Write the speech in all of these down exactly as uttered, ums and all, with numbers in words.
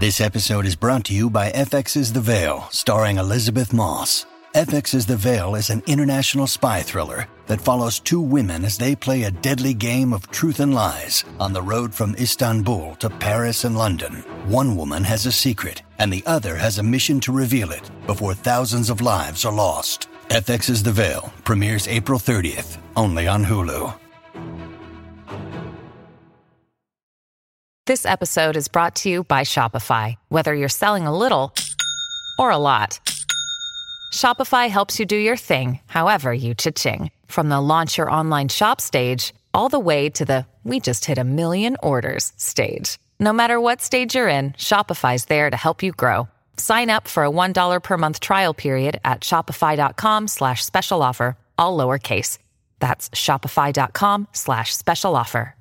This episode is brought to you by F X's The Veil, starring Elizabeth Moss. F X's The Veil is an international spy thriller that follows two women as they play a deadly game of truth and lies on the road from Istanbul to Paris and London. One woman has a secret, and the other has a mission to reveal it before thousands of lives are lost. F X's The Veil premieres April thirtieth, only on Hulu. This episode is brought to you by Shopify. Whether you're selling a little or a lot, Shopify helps you do your thing, however you cha-ching. From the launch your online shop stage, all the way to the we just hit a million orders stage. No matter what stage you're in, Shopify's there to help you grow. Sign up for a one dollar per month trial period at shopify.com slash special offer, all lowercase. That's shopify.com slash special offer.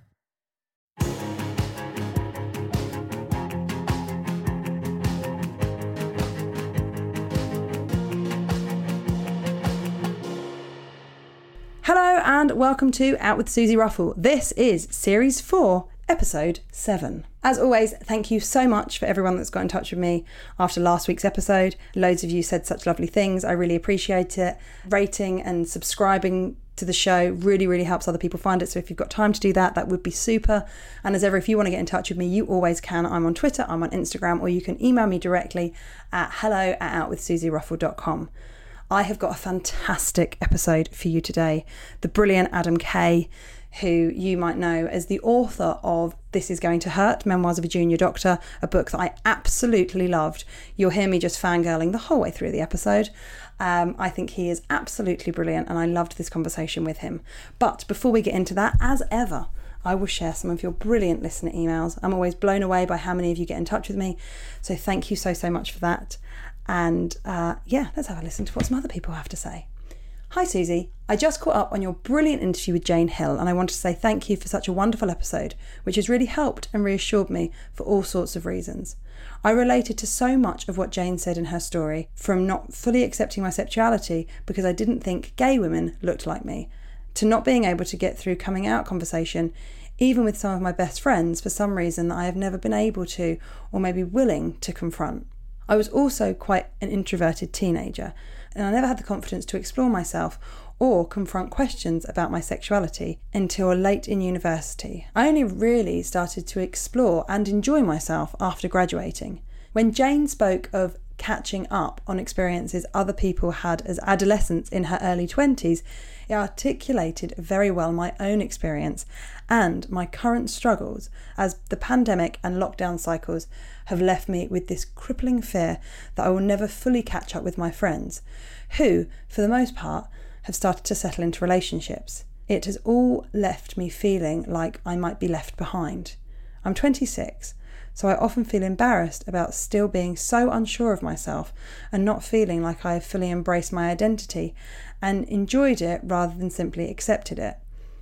Hello and welcome to Out with Susie Ruffle. This is Series four, Episode seven. As always, thank you so much for everyone that's got in touch with me after last week's episode. Loads of you said such lovely things. I really appreciate it. Rating and subscribing to the show really, really helps other people find it. So if you've got time to do that, that would be super. And as ever, if you want to get in touch with me, you always can. I'm on Twitter, I'm on Instagram, or you can email me directly at hello at out with susie ruffle dot com. I have got a fantastic episode for you today. The brilliant Adam Kay, who you might know as the author of This Is Going to Hurt, Memoirs of a Junior Doctor, a book that I absolutely loved. You'll hear me just fangirling the whole way through the episode. Um, I think he is absolutely brilliant and I loved this conversation with him. But before we get into that, as ever, I will share some of your brilliant listener emails. I'm always blown away by how many of you get in touch with me. So thank you so, so much for that. And uh, yeah, let's have a listen to what some other people have to say. Hi Susie, I just caught up on your brilliant interview with Jane Hill and I want to say thank you for such a wonderful episode, which has really helped and reassured me for all sorts of reasons. I related to so much of what Jane said in her story, from not fully accepting my sexuality because I didn't think gay women looked like me, to not being able to get through coming out conversation, even with some of my best friends, for some reason that I have never been able to, or maybe willing to confront. I was also quite an introverted teenager, and I never had the confidence to explore myself or confront questions about my sexuality until late in university. I only really started to explore and enjoy myself after graduating. When Jane spoke of catching up on experiences other people had as adolescents in her early twenties, it articulated very well my own experience and my current struggles, as the pandemic and lockdown cycles have left me with this crippling fear that I will never fully catch up with my friends, who, for the most part, have started to settle into relationships. It has all left me feeling like I might be left behind. I'm twenty-six, so I often feel embarrassed about still being so unsure of myself and not feeling like I have fully embraced my identity and enjoyed it rather than simply accepted it.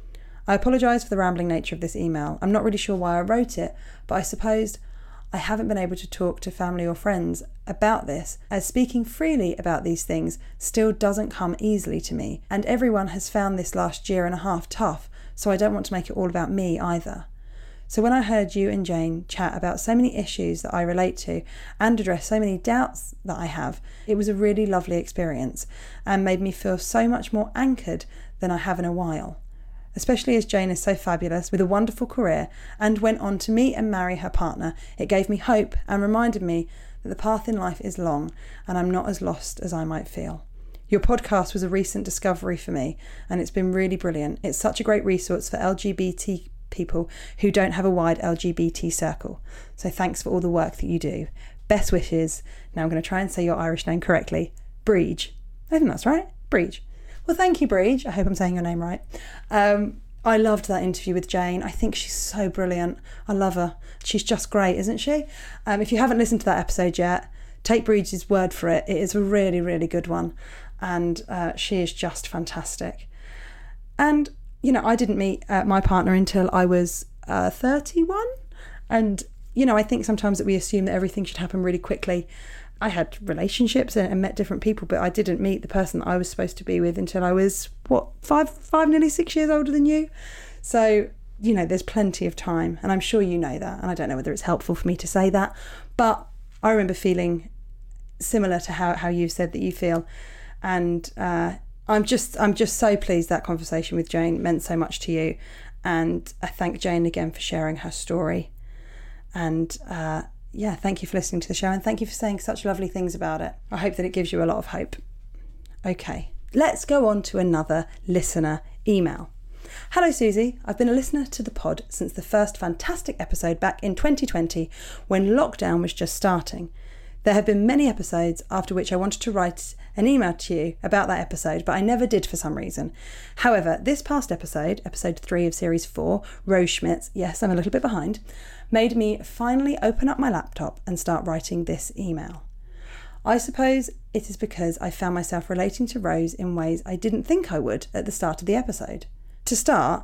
I apologise for the rambling nature of this email. I'm not really sure why I wrote it, but I suppose I haven't been able to talk to family or friends about this, as speaking freely about these things still doesn't come easily to me, and everyone has found this last year and a half tough, so I don't want to make it all about me either. So when I heard you and Jane chat about so many issues that I relate to and address so many doubts that I have, it was a really lovely experience and made me feel so much more anchored than I have in a while. Especially as Jane is so fabulous with a wonderful career and went on to meet and marry her partner, it gave me hope and reminded me that the path in life is long and I'm not as lost as I might feel. Your podcast was a recent discovery for me and it's been really brilliant. It's such a great resource for L G B T people who don't have a wide L G B T circle. So thanks for all the work that you do. Best wishes. Now I'm going to try and say your Irish name correctly. Breege. I think that's right. Breege. Well, thank you, Breege. I hope I'm saying your name right. Um, I loved that interview with Jane. I think she's so brilliant. I love her. She's just great, isn't she? Um, if you haven't listened to that episode yet, take Breege's word for it. It is a really, really good one. And uh, she is just fantastic. And, you know, I didn't meet uh, my partner until I was uh, thirty-one. And, you know, I think sometimes that we assume that everything should happen really quickly. I had relationships and, and met different people, but I didn't meet the person that I was supposed to be with until I was, what, five, five, nearly six years older than you. So, you know, there's plenty of time, and I'm sure you know that, and I don't know whether it's helpful for me to say that, but I remember feeling similar to how, how you've said that you feel. And uh, I'm just I'm just so pleased that conversation with Jane meant so much to you. And I thank Jane again for sharing her story. And uh, yeah, thank you for listening to the show, and thank you for saying such lovely things about it. I hope that it gives you a lot of hope. Okay, let's go on to another listener email. Hello Susie, I've been a listener to the pod since the first fantastic episode back in twenty twenty when lockdown was just starting. There have been many episodes after which I wanted to write an email to you about that episode, but I never did for some reason. However, this past episode, episode three of series four, Rose Schmitz, yes, I'm a little bit behind, made me finally open up my laptop and start writing this email. I suppose it is because I found myself relating to Rose in ways I didn't think I would at the start of the episode. To start,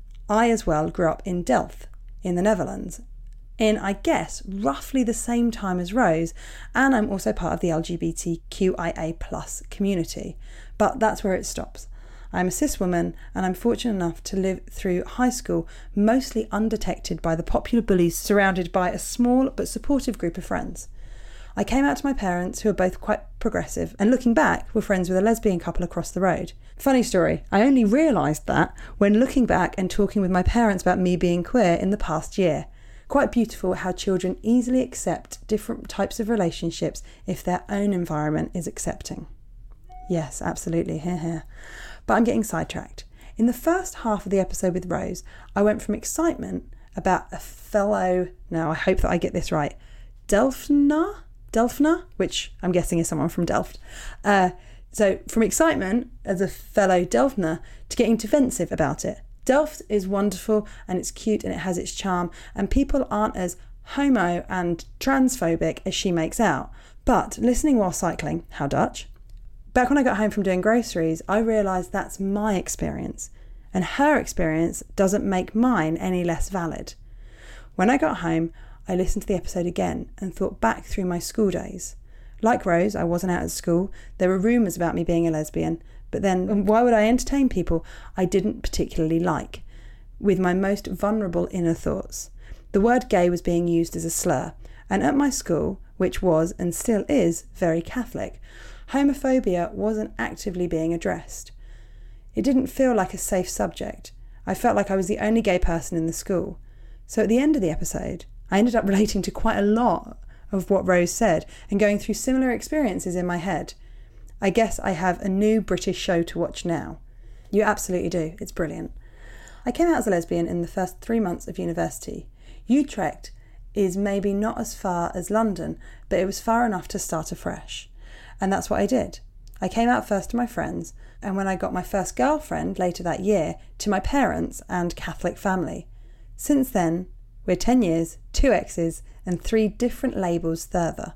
I as well grew up in Delft, in the Netherlands, in, I guess, roughly the same time as Rose, and I'm also part of the L G B T Q I A plus community. But that's where it stops. I'm a cis woman, and I'm fortunate enough to live through high school mostly undetected by the popular bullies, surrounded by a small but supportive group of friends. I came out to my parents, who are both quite progressive, and looking back, were friends with a lesbian couple across the road. Funny story, I only realised that when looking back and talking with my parents about me being queer in the past year. Quite beautiful how children easily accept different types of relationships if their own environment is accepting. Yes, absolutely, hear, hear. But I'm getting sidetracked. In the first half of the episode with Rose, I went from excitement about a fellow, now I hope that I get this right, Delftner? Delftner, which I'm guessing is someone from Delft. Uh, so from excitement as a fellow Delftner to getting defensive about it. Delft is wonderful and it's cute and it has its charm, and people aren't as homo and transphobic as she makes out. But listening while cycling, how Dutch? Back when I got home from doing groceries, I realised that's my experience, and her experience doesn't make mine any less valid. When I got home, I listened to the episode again and thought back through my school days. Like Rose, I wasn't out at school. There were rumours about me being a lesbian, but then why would I entertain people I didn't particularly like? With my most vulnerable inner thoughts. The word gay was being used as a slur, and at my school, which was and still is very Catholic, homophobia wasn't actively being addressed. It didn't feel like a safe subject. I felt like I was the only gay person in the school. So at the end of the episode, I ended up relating to quite a lot of what Rose said and going through similar experiences in my head. I guess I have a new British show to watch now. You absolutely do. It's brilliant. I came out as a lesbian in the first three months of university. Utrecht is maybe not as far as London, but it was far enough to start afresh. And that's what I did. I came out first to my friends, and when I got my first girlfriend later that year, to my parents and Catholic family. Since then, we're ten years, two exes, and three different labels further.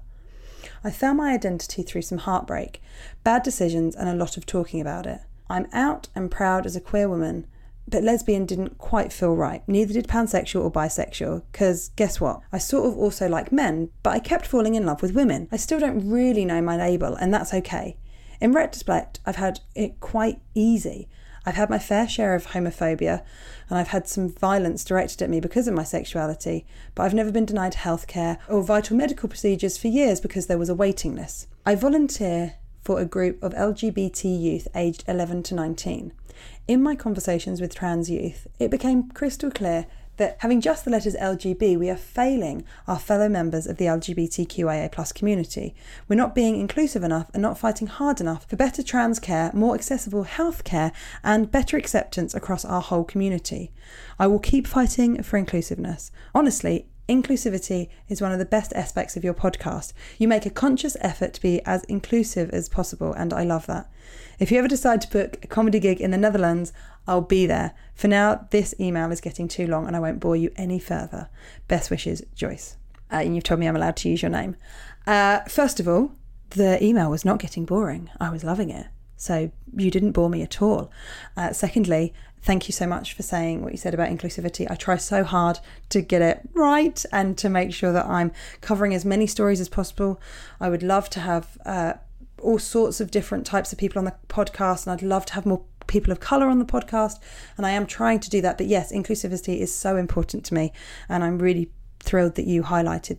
I found my identity through some heartbreak, bad decisions, and a lot of talking about it. I'm out and proud as a queer woman, but lesbian didn't quite feel right. Neither did pansexual or bisexual, because guess what? I sort of also like men, but I kept falling in love with women. I still don't really know my label, and that's okay. In retrospect, I've had it quite easy. I've had my fair share of homophobia, and I've had some violence directed at me because of my sexuality, but I've never been denied healthcare or vital medical procedures for years because there was a waiting list. I volunteer for a group of L G B T youth aged eleven to nineteen. In my conversations with trans youth, it became crystal clear that having just the letters L G B, we are failing our fellow members of the L G B T Q I A plus community. We're not being inclusive enough and not fighting hard enough for better trans care, more accessible health care, and better acceptance across our whole community. I will keep fighting for inclusiveness. Honestly, inclusivity is one of the best aspects of your podcast. You make a conscious effort to be as inclusive as possible, and I love that. If you ever decide to book a comedy gig in the Netherlands, I'll be there. For now, this email is getting too long and I won't bore you any further. Best wishes, Joyce. Uh, and you've told me I'm allowed to use your name. Uh, first of all, the email was not getting boring. I was loving it. So you didn't bore me at all. Uh, secondly, thank you so much for saying what you said about inclusivity. I try so hard to get it right and to make sure that I'm covering as many stories as possible. I would love to have uh, all sorts of different types of people on the podcast, and I'd love to have more people of colour on the podcast, and I am trying to do that. But yes, inclusivity is so important to me, and I'm really thrilled that you highlighted that.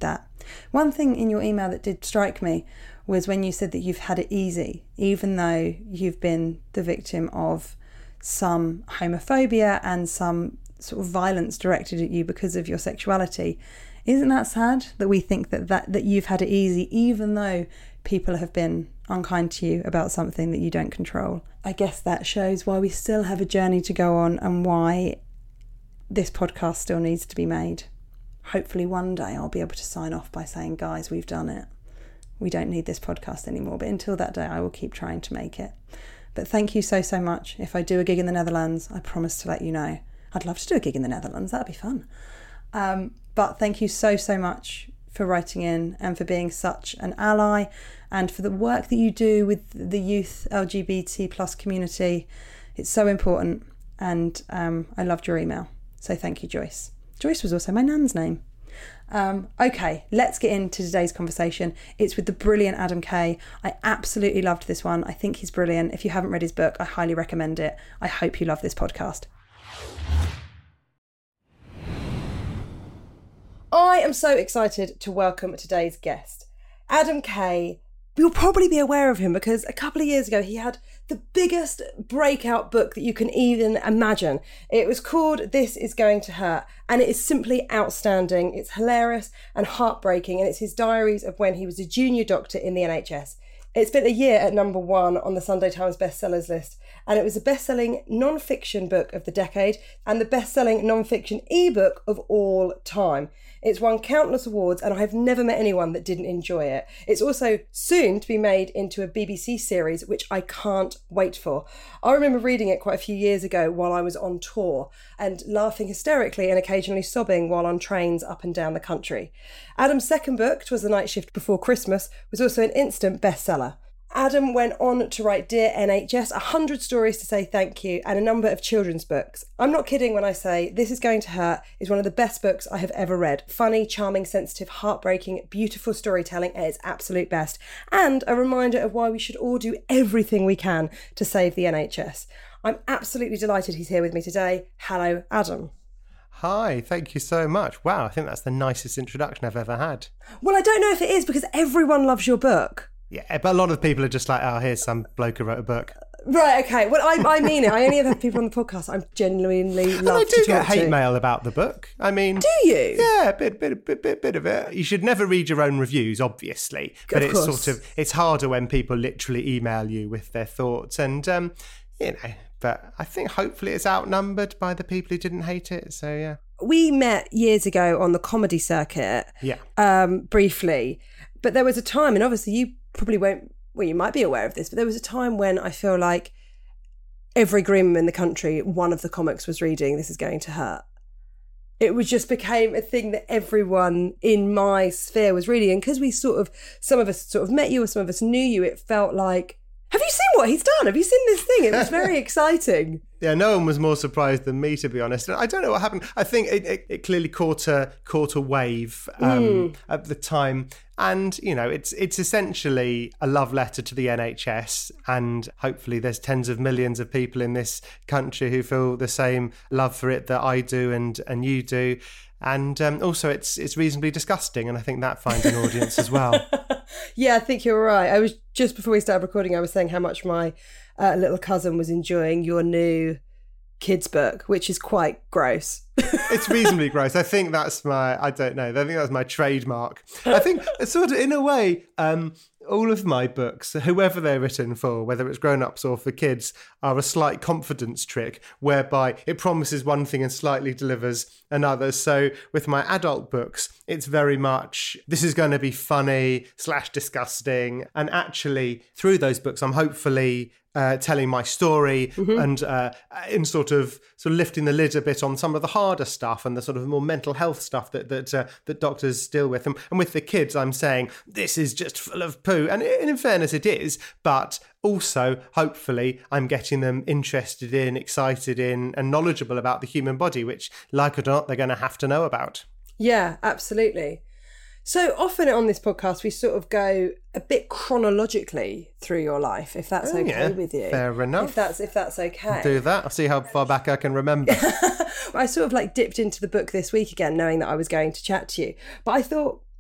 One thing in your email that did strike me was when you said that you've had it easy, even though you've been the victim of some homophobia and some sort of violence directed at you because of your sexuality. Isn't that sad that we think that, that, that you've had it easy, even though people have been unkind to you about something that you don't control? I guess that shows why we still have a journey to go on and why this podcast still needs to be made. Hopefully one day I'll be able to sign off by saying, guys, we've done it. We don't need this podcast anymore. But until that day, I will keep trying to make it. But thank you so, so much. If I do a gig in the Netherlands, I promise to let you know. I'd love to do a gig in the Netherlands. That'd be fun. Um, but thank you so, so much for writing in and for being such an ally and for the work that you do with the youth L G B T plus community. It's so important. And um, I loved your email. So thank you, Joyce. Joyce was also my nan's name. Um, okay, let's get into today's conversation. It's with the brilliant Adam Kay. I absolutely loved this one. I think he's brilliant. If you haven't read his book, I highly recommend it. I hope you love this podcast. I am so excited to welcome today's guest, Adam Kay. You'll probably be aware of him because a couple of years ago he had the biggest breakout book that you can even imagine. It was called This Is Going to Hurt, and it is simply outstanding. It's hilarious and heartbreaking, and it's his diaries of when he was a junior doctor in the N H S. It spent a year at number one on the Sunday Times bestsellers list, and it was a best-selling non-fiction book of the decade and the best-selling non-fiction ebook of all time. It's won countless awards, and I have never met anyone that didn't enjoy it. It's also soon to be made into a B B C series, which I can't wait for. I remember reading it quite a few years ago while I was on tour and laughing hysterically and occasionally sobbing while on trains up and down the country. Adam's second book, "'Twas the Night Shift Before Christmas, was also an instant bestseller. Adam went on to write Dear N H S, a hundred stories to say thank you, and a number of children's books. I'm not kidding when I say This Is Going to Hurt is one of the best books I have ever read. Funny, charming, sensitive, heartbreaking, beautiful storytelling at its absolute best, and a reminder of why we should all do everything we can to save the N H S. I'm absolutely delighted he's here with me today. Hello, Adam. Hi, thank you so much. Wow, I think that's the nicest introduction I've ever had. Well, I don't know if it is because everyone loves your book. Yeah, but a lot of people are just like, oh, here's some bloke who wrote a book. Right, okay. Well, I, I mean it. I only ever have people on the podcast I'm genuinely love and I do to get talk hate to. mail about the book. I mean... Do you? Yeah, a bit, bit, bit, bit, bit of it. You should never read your own reviews, obviously. But of it's course. sort of... It's harder when people literally email you with their thoughts. And, um, you know, but I think hopefully it's outnumbered by the people who didn't hate it. So, yeah. We met years ago on the comedy circuit. Yeah. Um, briefly. But there was a time, and obviously you probably won't... Well, you might be aware of this, but there was a time when I feel like every Grimm in the country, one of the comics was reading This Is Going to Hurt. It was just became a thing that everyone in my sphere was reading. And because we sort of, some of us sort of met you or some of us knew you, it felt like, have you seen what he's done? Have you seen this thing? It was very exciting. Yeah, no one was more surprised than me, to be honest. And I don't know what happened. I think it, it, it clearly caught a caught a wave um, mm. at the time. And, you know, it's it's essentially a love letter to the N H S. And hopefully there's tens of millions of people in this country who feel the same love for it that I do and, and you do. And um, also it's it's reasonably disgusting. And I think that finds an audience as well. Yeah, I think you're right. I was just before we started recording, I was saying how much my uh, little cousin was enjoying your new kids book, which is quite gross. It's reasonably gross. I think that's my, I don't know, I think that's my trademark. I think sort of in a way, um, all of my books, whoever they're written for, whether it's grown-ups or for kids, are a slight confidence trick whereby it promises one thing and slightly delivers another. So with my adult books, it's very much, this is going to be funny slash disgusting. And actually, through those books, I'm hopefully uh, telling my story mm-hmm. and uh, in sort of sort of lifting the lid a bit on some of the harder stuff and the sort of more mental health stuff that that uh, that doctors deal with. And, and with the kids, I'm saying this is just full of poo. And in fairness, it is. But also, hopefully, I'm getting them interested in, excited in, and knowledgeable about the human body, which, like it or not, they're going to have to know about. Yeah, absolutely. So often on this podcast, we sort of go a bit chronologically through your life, if that's oh, okay yeah. with you. Fair enough. If that's if that's okay. I'll do that. I'll see how far back I can remember. I sort of like dipped into the book this week again, knowing that I was going to chat to you. But I thought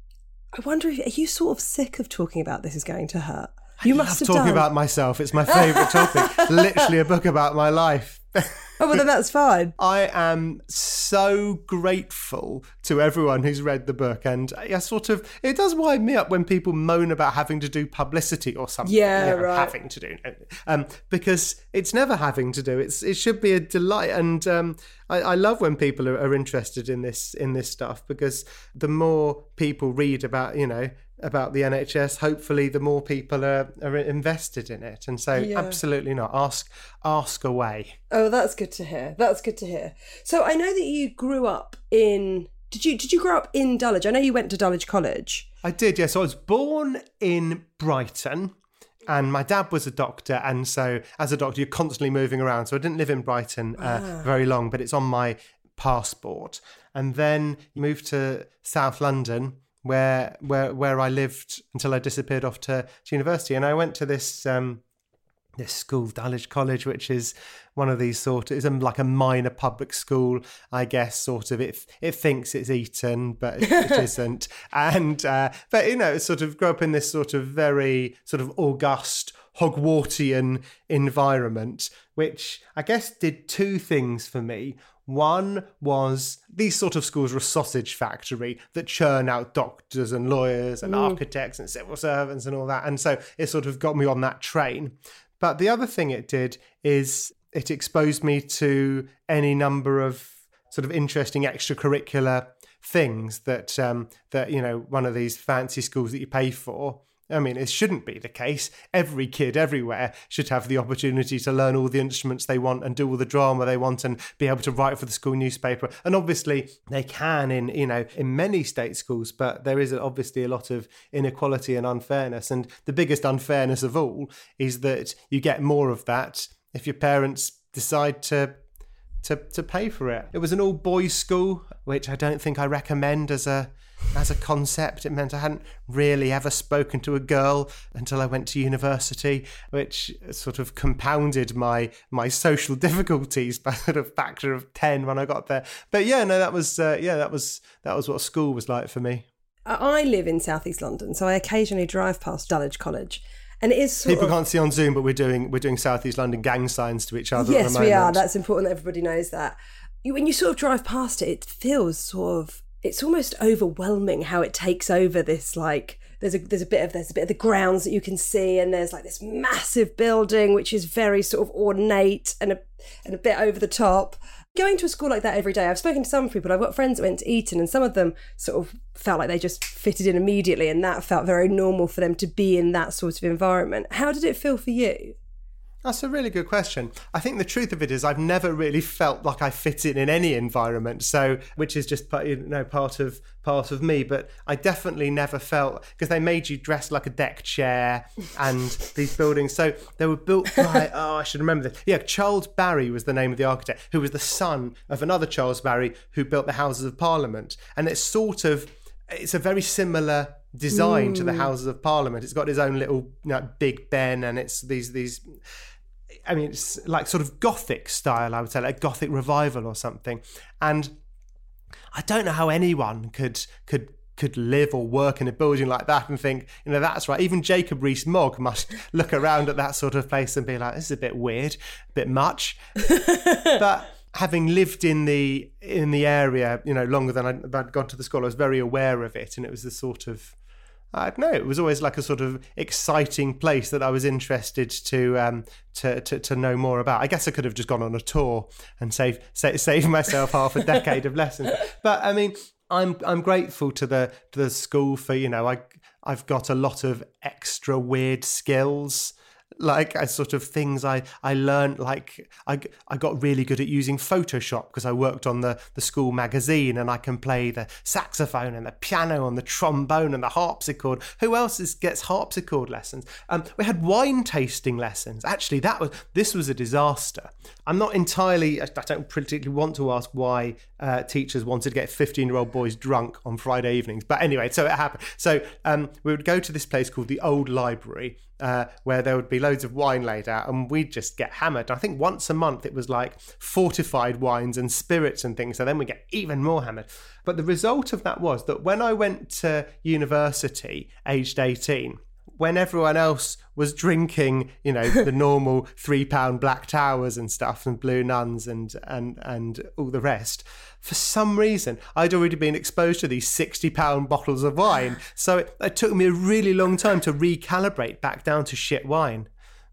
I wonder if, are you sort of sick of talking about This Is Going to Hurt? You I must love have talking done. about myself. It's my favourite topic. Literally a book about my life. Oh, well, then that's fine. I am so grateful to everyone who's read the book, and I sort of, it does wind me up when people moan about having to do publicity or something. Yeah, You know, right. Having to do, um, because it's never having to do. It's it should be a delight, and um, I, I love when people are, are interested in this in this stuff, because the more people read about, you know, about the N H S, hopefully the more people are, are invested in it. And so Yeah. absolutely not. Ask ask away. Oh, that's good to hear. That's good to hear. So I know that you grew up in... Did you did you grow up in Dulwich? I know you went to Dulwich College. I did, yes. So I was born in Brighton, and my dad was a doctor. And so as a doctor, you're constantly moving around. So I didn't live in Brighton uh, very long, but it's on my passport. And then moved to South London, where where where I lived until I disappeared off to, to university. And I went to this um, this school, Dulwich College, which is one of these sort of, it's like a minor public school, I guess, sort of. It it thinks it's Eton, but it, it isn't. And, uh, but, you know, sort of grew up in this sort of very sort of august, Hogwartian environment, which I guess did two things for me. One was these sort of schools were a sausage factory that churn out doctors and lawyers and Mm. architects and civil servants and all that. And so it sort of got me on that train. But the other thing it did is it exposed me to any number of sort of interesting extracurricular things that, um, that you know, one of these fancy schools that you pay for. I mean, it shouldn't be the case. Every kid everywhere should have the opportunity to learn all the instruments they want and do all the drama they want and be able to write for the school newspaper. And obviously they can in, you know, in many state schools, but there is obviously a lot of inequality and unfairness. And the biggest unfairness of all is that you get more of that if your parents decide to to to pay for it. It was an all boys school, which I don't think I recommend as a as a concept. It meant I hadn't really ever spoken to a girl until I went to university, which sort of compounded my my social difficulties by sort of factor of ten when I got there. But yeah, no, that was uh, yeah, that was that was what school was like for me. I live in South East London, so I occasionally drive past Dulwich College. And it is sort People of... can't see on Zoom, but we're doing we're doing South East London gang signs to each other. Yes, at the we are. moment. That's important that everybody knows that. You- When you sort of drive past it, it feels sort of... It's almost overwhelming how it takes over this, like... There's a there's a bit of there's a bit of the grounds that you can see, and there's like this massive building which is very sort of ornate and a and a bit over the top. Going to a school like that every day, I've spoken to some people. I've got friends that went to Eton, and some of them sort of felt like they just fitted in immediately, and that felt very normal for them to be in that sort of environment. How did it feel for you? That's a really good question. I think the truth of it is I've never really felt like I fit in in any environment, so which is just you know part of part of me. But I definitely never felt, because they made you dress like a deck chair and these buildings. So they were built by oh I should remember this. Yeah, Charles Barry was the name of the architect, who was the son of another Charles Barry who built the Houses of Parliament. And it's sort of it's a very similar design mm. to the Houses of Parliament. It's got its own little you know, Big Ben, and it's these these. I mean, it's like sort of Gothic style, I would say, like a Gothic revival or something. And I don't know how anyone could could could live or work in a building like that and think, you know, that's right. Even Jacob Rees-Mogg must look around at that sort of place and be like, this is a bit weird, a bit much. But having lived in the in the area, you know, longer than I'd, I'd gone to the school, I was very aware of it, and it was the sort of I don't know. It was always like a sort of exciting place that I was interested to um, to, to to know more about. I guess I could have just gone on a tour and save save, save myself half a decade of lessons. But I mean, I'm I'm grateful to the to the school for you know I I've got a lot of extra weird skills. Like I sort of things I, I learned, like I, I got really good at using Photoshop because I worked on the, the school magazine, and I can play the saxophone and the piano and the trombone and the harpsichord. Who else is, gets harpsichord lessons? Um, we had wine tasting lessons. Actually, that was this was a disaster. I'm not entirely, I don't particularly want to ask why uh, teachers wanted to get fifteen-year-old boys drunk on Friday evenings. But anyway, so it happened. So um, we would go to this place called the Old Library, Uh, where there would be loads loads of wine laid out, and we'd just get hammered. I think once a month it was like fortified wines and spirits and things, so then we get even more hammered. But the result of that was that when I went to university, aged eighteen, when everyone else was drinking, you know, the normal three pound Black Towers and stuff and Blue Nuns and and and all the rest, for some reason I'd already been exposed to these sixty pound bottles of wine. So it, it took me a really long time to recalibrate back down to shit wine.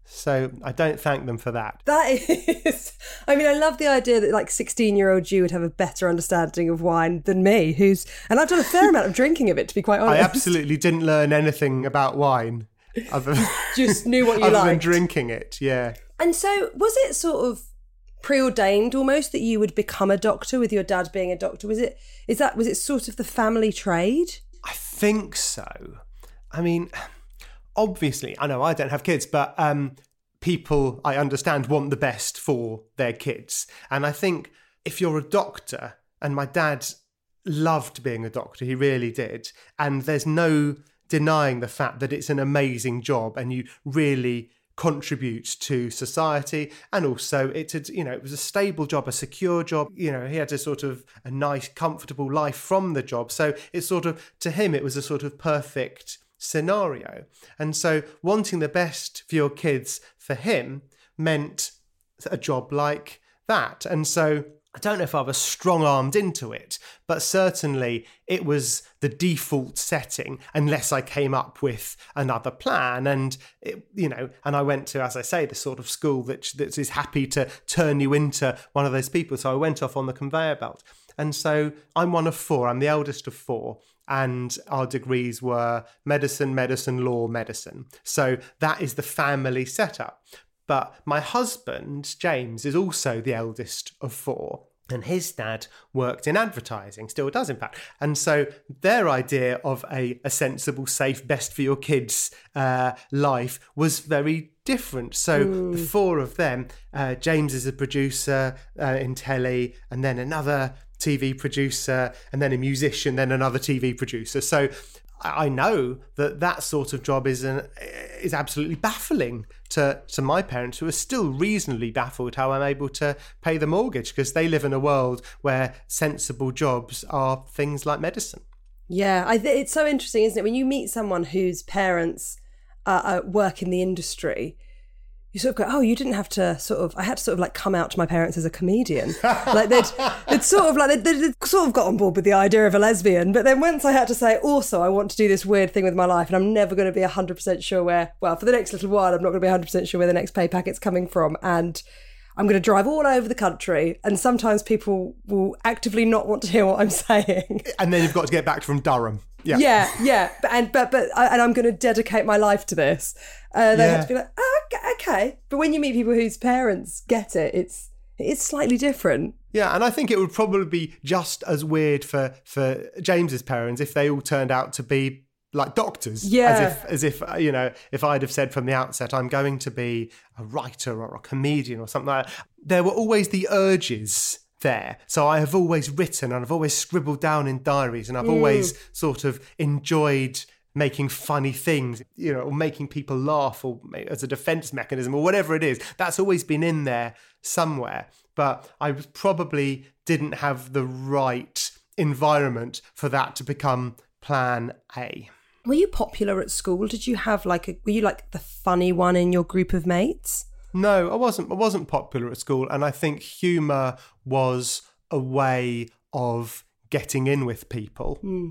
So I don't thank them for that. That is, I mean, I love the idea that like sixteen-year-old you would have a better understanding of wine than me, who's, and I've done a fair amount of drinking of it, to be quite honest. I absolutely didn't learn anything about wine. Other than, just knew what you other liked. than drinking it, yeah. And so was it sort of preordained almost that you would become a doctor with your dad being a doctor? Was it, is that, was it sort of the family trade? I think so. I mean... Obviously, I know I don't have kids, but um, people, I understand, want the best for their kids. And I think if you're a doctor, and my dad loved being a doctor, he really did, and there's no denying the fact that it's an amazing job and you really contribute to society, and also it's a, you know, it was a stable job, a secure job. You know, he had a sort of a nice, comfortable life from the job. So it's sort of, to him, it was a sort of perfect scenario. And so wanting the best for your kids for him meant a job like that. And so I don't know if I was strong-armed into it, but certainly it was the default setting unless I came up with another plan. And, it, you know, and I went to, as I say, the sort of school that, that is happy to turn you into one of those people. So I went off on the conveyor belt. And so I'm one of four. I'm the eldest of four. And our degrees were medicine, medicine, law, medicine. So that is the family setup. But my husband, James, is also the eldest of four. And his dad worked in advertising, still does in fact. And so their idea of a, a sensible, safe, best for your kids uh, life was very different. So mm. the four of them, uh, James is a producer uh, in telly, and then another T V producer, and then a musician, then another T V producer. So I know that that sort of job is an, is absolutely baffling to, to my parents, who are still reasonably baffled how I'm able to pay the mortgage, because they live in a world where sensible jobs are things like medicine. Yeah, I th- it's so interesting, isn't it? When you meet someone whose parents uh, uh, work in the industry, you sort of go, oh, you didn't have to sort of, I had to sort of like come out to my parents as a comedian. Like they'd, they'd sort of like, they'd, they'd sort of got on board with the idea of a lesbian. But then once I had to say, also, I want to do this weird thing with my life, and I'm never going to be one hundred percent sure where, well, for the next little while, I'm not going to be one hundred percent sure where the next pay packet's coming from. And I'm going to drive all over the country. And sometimes people will actively not want to hear what I'm saying. And then you've got to get back from Durham. Yeah, yeah, yeah. But, and but but I, and I'm going to dedicate my life to this. Uh, they yeah. have to be like, oh, okay. But when you meet people whose parents get it, it's it's slightly different. Yeah, and I think it would probably be just as weird for for James's parents if they all turned out to be like doctors. Yeah. As if, as if, you know, if I'd have said from the outset, I'm going to be a writer or a comedian or something like that. There were always the urges there. So I have always written, and I've always scribbled down in diaries, and I've mm. always sort of enjoyed making funny things, you know, or making people laugh, or as a defense mechanism, or whatever it is. That's always been in there somewhere. But I probably didn't have the right environment for that to become plan A. Were you popular at school? Did you have like a, were you like the funny one in your group of mates? No, I wasn't. I wasn't popular at school, and I think humour was a way of getting in with people. Mm.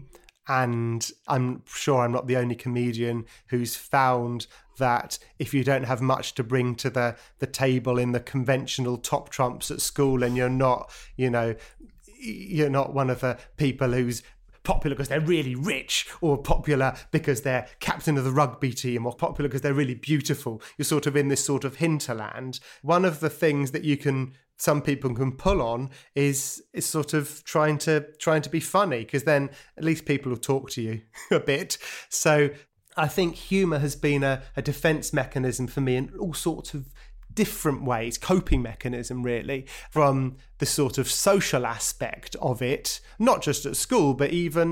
And I'm sure I'm not the only comedian who's found that if you don't have much to bring to the, the table in the conventional top trumps at school, and you're not, you know, you're not one of the people who's popular because they're really rich, or popular because they're captain of the rugby team, or popular because they're really beautiful. You're sort of in this sort of hinterland. One of the things that you can, some people can pull on is is sort of trying to trying to be funny, because then at least people will talk to you a bit. So I think humour has been a, a defence mechanism for me in all sorts of different ways, coping mechanism really, from the sort of social aspect of it, not just at school, but even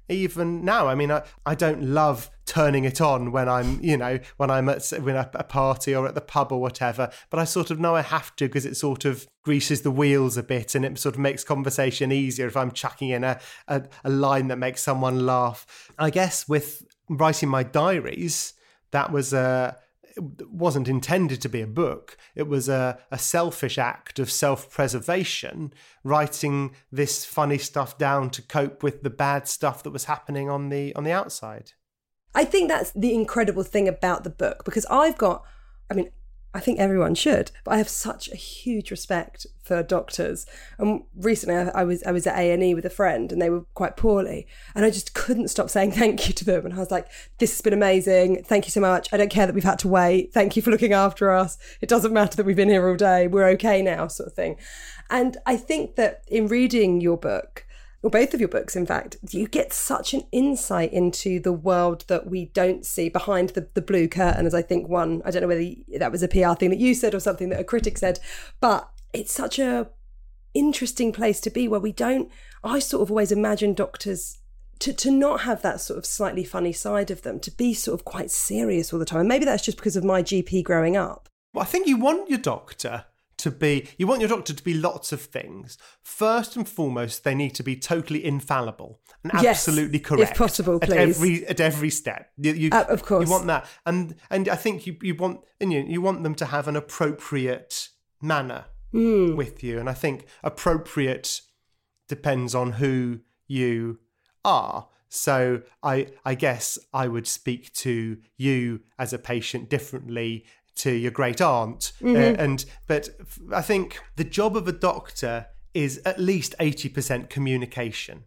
even now. I mean, I, I don't love turning it on when I'm, you know, when I'm at when a, a party or at the pub or whatever, but I sort of know I have to because it sort of greases the wheels a bit and it sort of makes conversation easier if I'm chucking in a, a, a line that makes someone laugh. I guess with writing my diaries, that was a... It wasn't intended to be a book. It was a, a selfish act of self-preservation, writing this funny stuff down to cope with the bad stuff that was happening on the on the outside. I think that's the incredible thing about the book, because I've got, I mean, I think everyone should, but I have such a huge respect for doctors. And recently I, I was I was at A and E with a friend and they were quite poorly. And I just couldn't stop saying thank you to them. And I was like, this has been amazing. Thank you so much. I don't care that we've had to wait. Thank you for looking after us. It doesn't matter that we've been here all day. We're okay now, sort of thing. And I think that in reading your book, or both of your books, in fact, you get such an insight into the world that we don't see behind the, the blue curtain, as I think one, I don't know whether that was a P R thing that you said or something that a critic said, but it's such a interesting place to be where we don't, I sort of always imagine doctors to, to not have that sort of slightly funny side of them, to be sort of quite serious all the time. And maybe that's just because of my G P growing up. Well, I think you want your doctor to be, you want your doctor to be lots of things. First and foremost, they need to be totally infallible and absolutely yes, correct. If possible, please. At every, at every step. You, you, uh, of course. You want that. And and I think you, you want and you, you want them to have an appropriate manner mm. with you. And I think appropriate depends on who you are. So I I guess I would speak to you as a patient differently to your great aunt. Mm-hmm. Uh, and but I think the job of a doctor is at least eighty percent communication,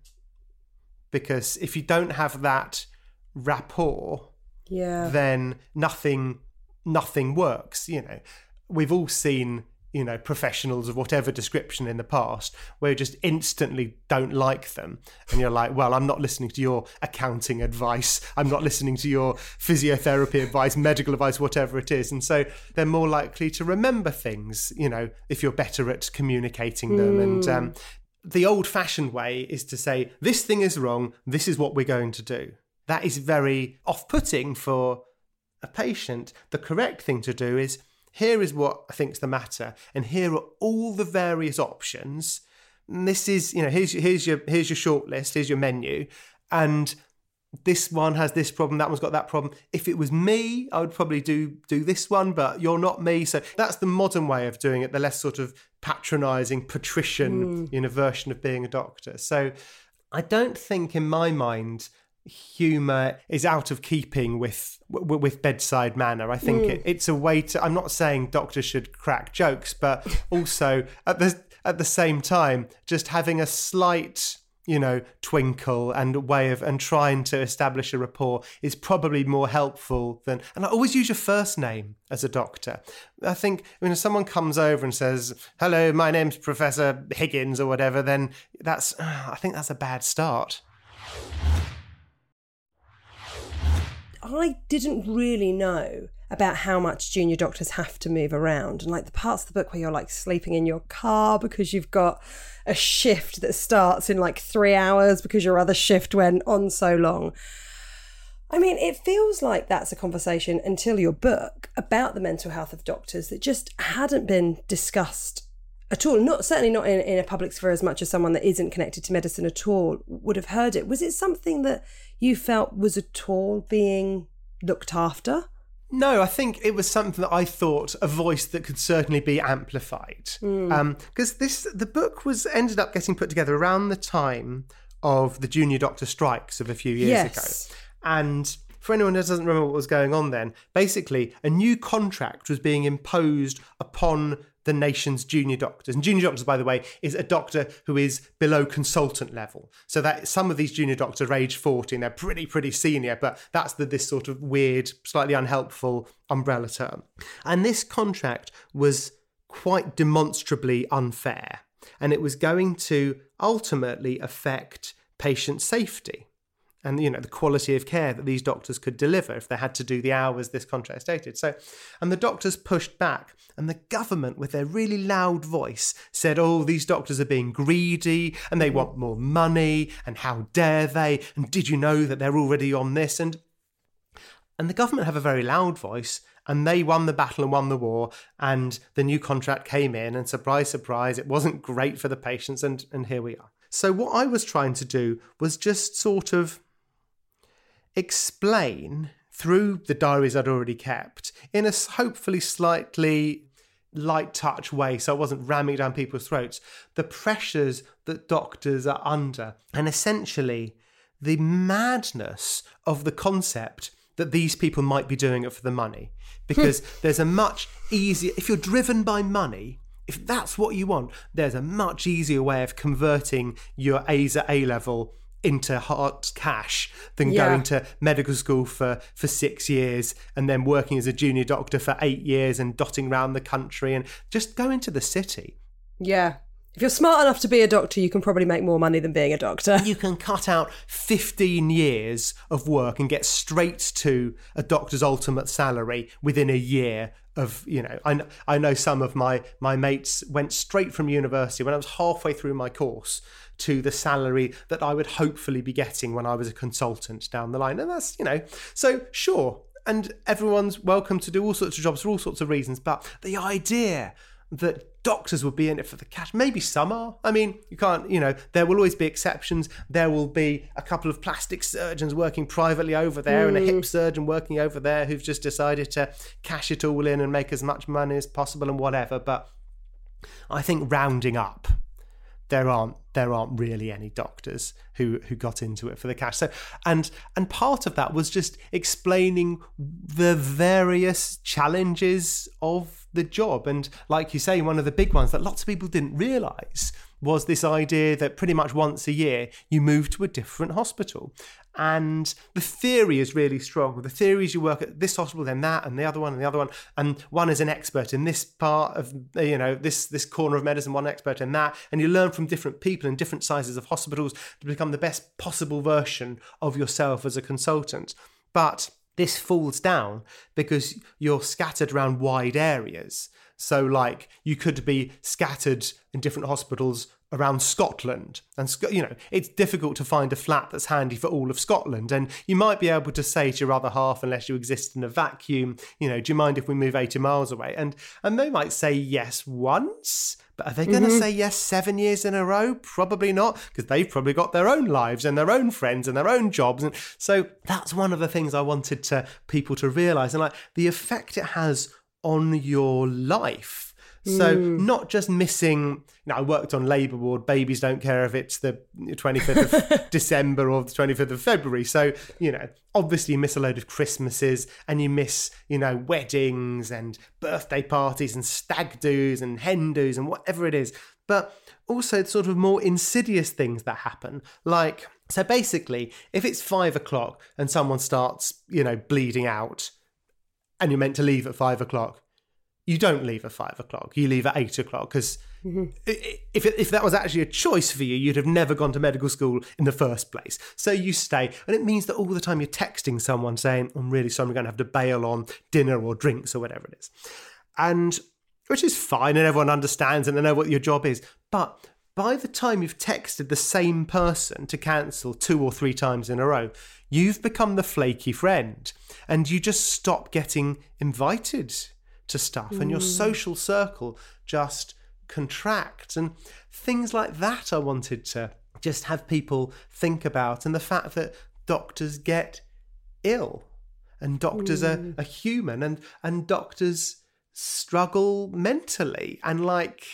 because if you don't have that rapport, yeah, then nothing nothing works. You know, we've all seen, you know, professionals of whatever description in the past where you just instantly don't like them. And you're like, well, I'm not listening to your accounting advice. I'm not listening to your physiotherapy advice, medical advice, whatever it is. And so they're more likely to remember things, you know, if you're better at communicating them. Mm. And um, the old-fashioned way is to say, this thing is wrong, this is what we're going to do. That is very off-putting for a patient. The correct thing to do is, here is what I think's the matter, and here are all the various options. And this is, you know, here's here's your here's your short list, here's your menu, and this one has this problem, that one's got that problem. If it was me, I would probably do do this one, but you're not me. So that's the modern way of doing it, the less sort of patronising, patrician, mm. you know, version of being a doctor. So I don't think, in my mind, humour is out of keeping with with bedside manner. I think mm. it, it's a way to, I'm not saying doctors should crack jokes, but also at the at the same time, just having a slight, you know, twinkle and way of, and trying to establish a rapport is probably more helpful than, and I always use your first name as a doctor. I think when someone comes over and says, hello, my name's Professor Higgins or whatever, then that's, I think that's a bad start. I didn't really know about how much junior doctors have to move around, and like the parts of the book where you're like sleeping in your car because you've got a shift that starts in like three hours because your other shift went on so long. I mean, it feels like that's a conversation until your book about the mental health of doctors that just hadn't been discussed at all. Not certainly not in, in a public sphere as much as someone that isn't connected to medicine at all would have heard it. Was it something that you felt was at all being looked after? No, I think it was something that I thought, a voice that could certainly be amplified. Mm. Um, because this, the book was ended up getting put together around the time of the junior doctor strikes of a few years yes. ago. And for anyone who doesn't remember what was going on then, basically a new contract was being imposed upon the nation's junior doctors. And junior doctors, by the way, is a doctor who is below consultant level. So that some of these junior doctors are age forty and they're pretty, pretty senior, but that's the, this sort of weird, slightly unhelpful umbrella term. And this contract was quite demonstrably unfair. And it was going to ultimately affect patient safety. and, you know, the quality of care that these doctors could deliver if they had to do the hours this contract stated. So, and the doctors pushed back, and the government, with their really loud voice, said, oh, these doctors are being greedy and they want more money, and how dare they, and did you know that they're already on this? And and the government have a very loud voice, and they won the battle and won the war, and the new contract came in, and surprise, surprise, it wasn't great for the patients, and, and here we are. So what I was trying to do was just sort of explain through the diaries I'd already kept in a hopefully slightly light touch way, so I wasn't ramming down people's throats, the pressures that doctors are under, and essentially the madness of the concept that these people might be doing it for the money. Because there's a much easier, if you're driven by money, if that's what you want, there's a much easier way of converting your A's at A-level into hard cash than Yeah. going to medical school for, for six years and then working as a junior doctor for eight years and dotting around the country, and just go into the city. Yeah. If you're smart enough to be a doctor, you can probably make more money than being a doctor. You can cut out fifteen years of work and get straight to a doctor's ultimate salary within a year of, you know, I, kn- I know some of my, my mates went straight from university when I was halfway through my course to the salary that I would hopefully be getting when I was a consultant down the line. And that's, you know, so sure. And everyone's welcome to do all sorts of jobs for all sorts of reasons. But the idea that doctors would be in it for the cash, maybe some are. I mean, you can't, you know, there will always be exceptions. There will be a couple of plastic surgeons working privately over there mm. and a hip surgeon working over there who've just decided to cash it all in and make as much money as possible and whatever. But I think rounding up, there aren't there aren't really any doctors who who got into it for the cash. So and and part of that was just explaining the various challenges of the job. And like you say, one of the big ones that lots of people didn't realise was this idea that pretty much once a year you move to a different hospital. And the theory is really strong. The theory is you work at this hospital, then that, and the other one, and the other one, and one is an expert in this part of, you know, this this corner of medicine, one expert in that, and you learn from different people in different sizes of hospitals to become the best possible version of yourself as a consultant. But this falls down because you're scattered around wide areas. So, like, you could be scattered in different hospitals around Scotland, and you know it's difficult to find a flat that's handy for all of Scotland. And you might be able to say to your other half, unless you exist in a vacuum, you know, do you mind if we move eighty miles away? And and they might say yes once, but are they going to mm-hmm. say yes seven years in a row? Probably not, because they've probably got their own lives and their own friends and their own jobs. And so that's one of the things I wanted to people to realise, and like the effect it has on your life. So mm. not just missing, you know, I worked on labour ward, babies don't care if it's the twenty-fifth of December or the twenty-fifth of February. So, you know, obviously you miss a load of Christmases and you miss, you know, weddings and birthday parties and stag do's and hen do's and whatever it is. But also sort of more insidious things that happen. Like, so basically, if it's five o'clock and someone starts, you know, bleeding out and you're meant to leave at five o'clock, you don't leave at five o'clock, you leave at eight o'clock, because mm-hmm. if, if that was actually a choice for you, you'd have never gone to medical school in the first place. So you stay, and it means that all the time you're texting someone saying, I'm really sorry, I'm going to have to bail on dinner or drinks or whatever it is. And which is fine, and everyone understands and they know what your job is. But by the time you've texted the same person to cancel two or three times in a row, you've become the flaky friend, and you just stop getting invited to stuff, and your social circle just contracts, and things like that I wanted to just have people think about. And the fact that doctors get ill, and doctors mm. are, are human, and and doctors struggle mentally, and like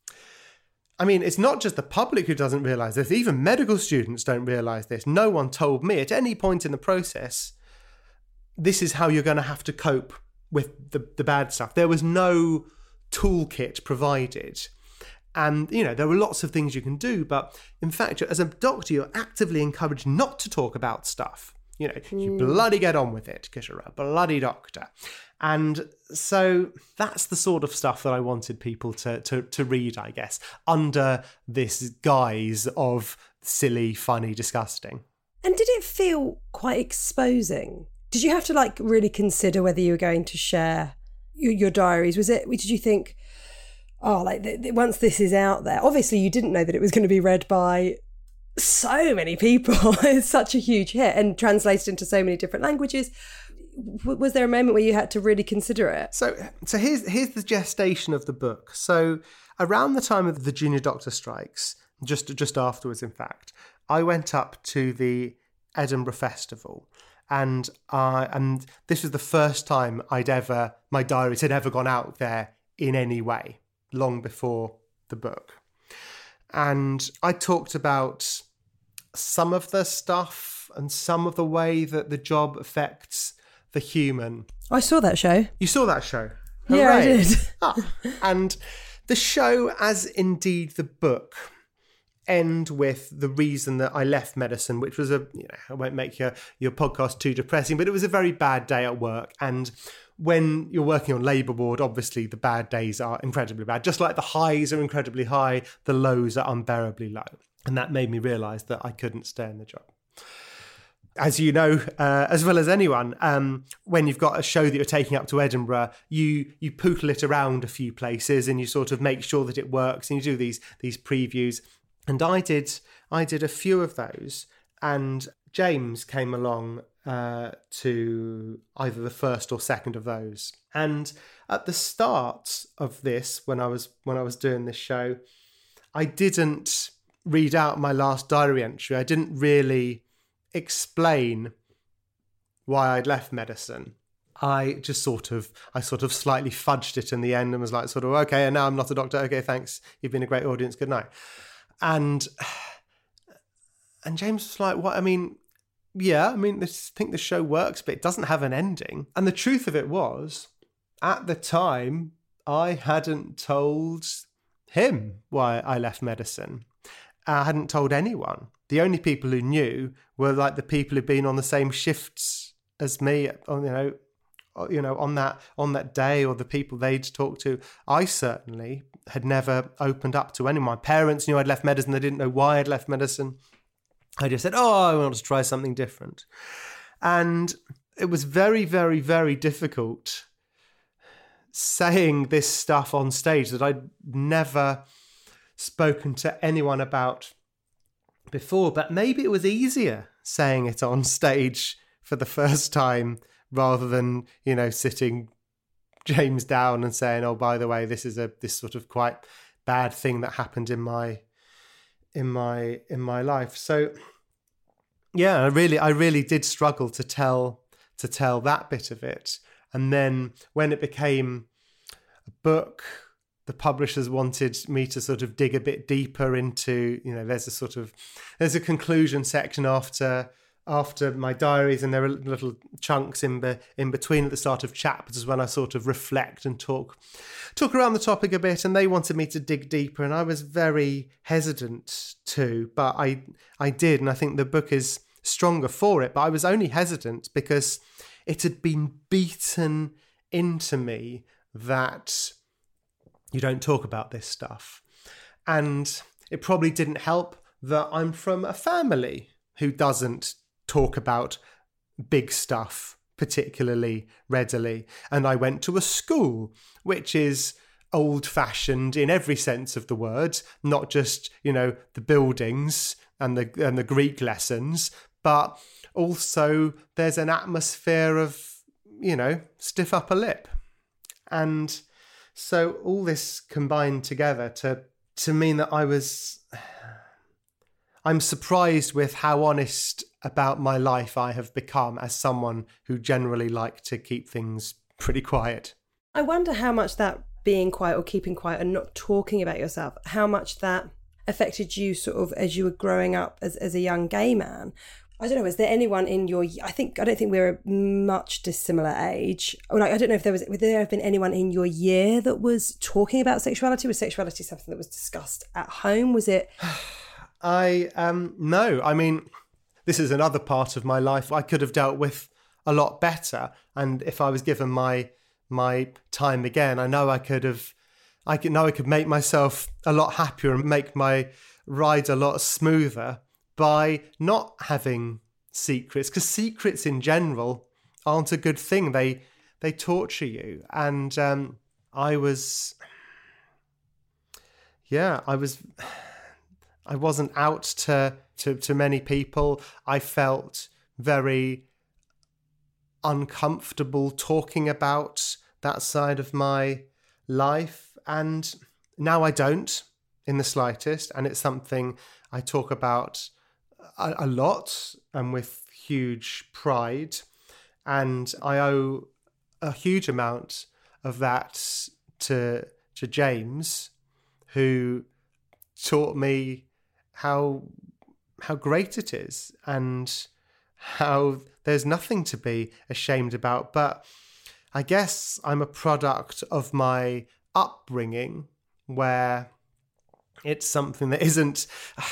I mean, it's not just the public who doesn't realise this, even medical students don't realise this. No one told me at any point in the process, this is how you're going to have to cope with the, the bad stuff. There was no toolkit provided. And, you know, there were lots of things you can do. But in fact, as a doctor, you're actively encouraged not to talk about stuff. You know, mm. you bloody get on with it because you're a bloody doctor. And so that's the sort of stuff that I wanted people to, to, to read, I guess, under this guise of silly, funny, disgusting. And did it feel quite exposing? Did you have to like really consider whether you were going to share your, your diaries? Was it, did you think, oh, like th- th- once this is out there, obviously you didn't know that it was going to be read by so many people. It's such a huge hit and translated into so many different languages. W- was there a moment where you had to really consider it? So, so here's here's the gestation of the book. So around the time of the junior doctor strikes, just just afterwards, in fact, I went up to the Edinburgh Festival, and uh, and this was the first time I'd ever my diaries had ever gone out there in any way, long before the book. And I talked about some of the stuff and some of the way that the job affects the human. I saw that show. You saw that show? Yeah, I did. Ah, and the show, as indeed the book, end with the reason that I left medicine, which was a, you know, I won't make your, your podcast too depressing, but it was a very bad day at work. And when you're working on labour ward, obviously the bad days are incredibly bad. Just like the highs are incredibly high, the lows are unbearably low. And that made me realise that I couldn't stay in the job. As you know, uh, as well as anyone, um, when you've got a show that you're taking up to Edinburgh, you you poodle it around a few places and you sort of make sure that it works, and you do these these previews. And I did I did a few of those, and James came along uh, to either the first or second of those. And at the start of this, when I was when I was doing this show, I didn't read out my last diary entry. I didn't really explain why I'd left medicine. I just sort of, I sort of slightly fudged it in the end and was like, sort of, okay, and now I'm not a doctor. Okay, thanks. You've been a great audience. Good night. And and James was like, what? I mean, yeah, I mean, this, I think the show works, but it doesn't have an ending. And the truth of it was, at the time, I hadn't told him why I left medicine. I hadn't told anyone. The only people who knew were like the people who'd been on the same shifts as me, on, you know, you know, on that on that day, or the people they'd talked to. I certainly had never opened up to anyone. My parents knew I'd left medicine. They didn't know why I'd left medicine. I just said, oh, I want to try something different. And it was very, very, very difficult saying this stuff on stage that I'd never spoken to anyone about before, but maybe it was easier saying it on stage for the first time rather than, you know, sitting James down and saying, oh, by the way, this is a this sort of quite bad thing that happened in my in my in my life. So yeah, I really I really did struggle to tell to tell that bit of it. And then when it became a book, the publishers wanted me to sort of dig a bit deeper into, you know, there's a sort of, there's a conclusion section after after my diaries, and there are little chunks in be, in between at the start of chapters when I sort of reflect and talk talk around the topic a bit, and they wanted me to dig deeper, and I was very hesitant to, but I I did, and I think the book is stronger for it, but I was only hesitant because it had been beaten into me that you don't talk about this stuff. And it probably didn't help that I'm from a family who doesn't talk about big stuff particularly readily. And I went to a school which is old-fashioned in every sense of the word, not just, you know, the buildings and the and the Greek lessons, but also there's an atmosphere of, you know, stiff upper lip. And so all this combined together to to mean that I was, I'm surprised with how honest about my life I have become as someone who generally liked to keep things pretty quiet. I wonder how much that being quiet or keeping quiet and not talking about yourself, how much that affected you sort of as you were growing up as, as a young gay man. I don't know, is there anyone in your, I think, I don't think we're a much dissimilar age. Like, I don't know if there was, would there have been anyone in your year that was talking about sexuality? Was sexuality something that was discussed at home? Was it? I, um, no, I mean, this is another part of my life I could have dealt with a lot better. And if I was given my, my time again, I know I could have, I could know I could make myself a lot happier and make my ride a lot smoother by not having secrets, because secrets in general aren't a good thing. They they torture you. And um, I was, yeah, I was, I wasn't out to, to, to many people. I felt very uncomfortable talking about that side of my life. And now I don't in the slightest. And it's something I talk about a, a lot and with huge pride. And I owe a huge amount of that to to James, who taught me how how great it is and how there's nothing to be ashamed about. But I guess I'm a product of my upbringing where it's something that isn't...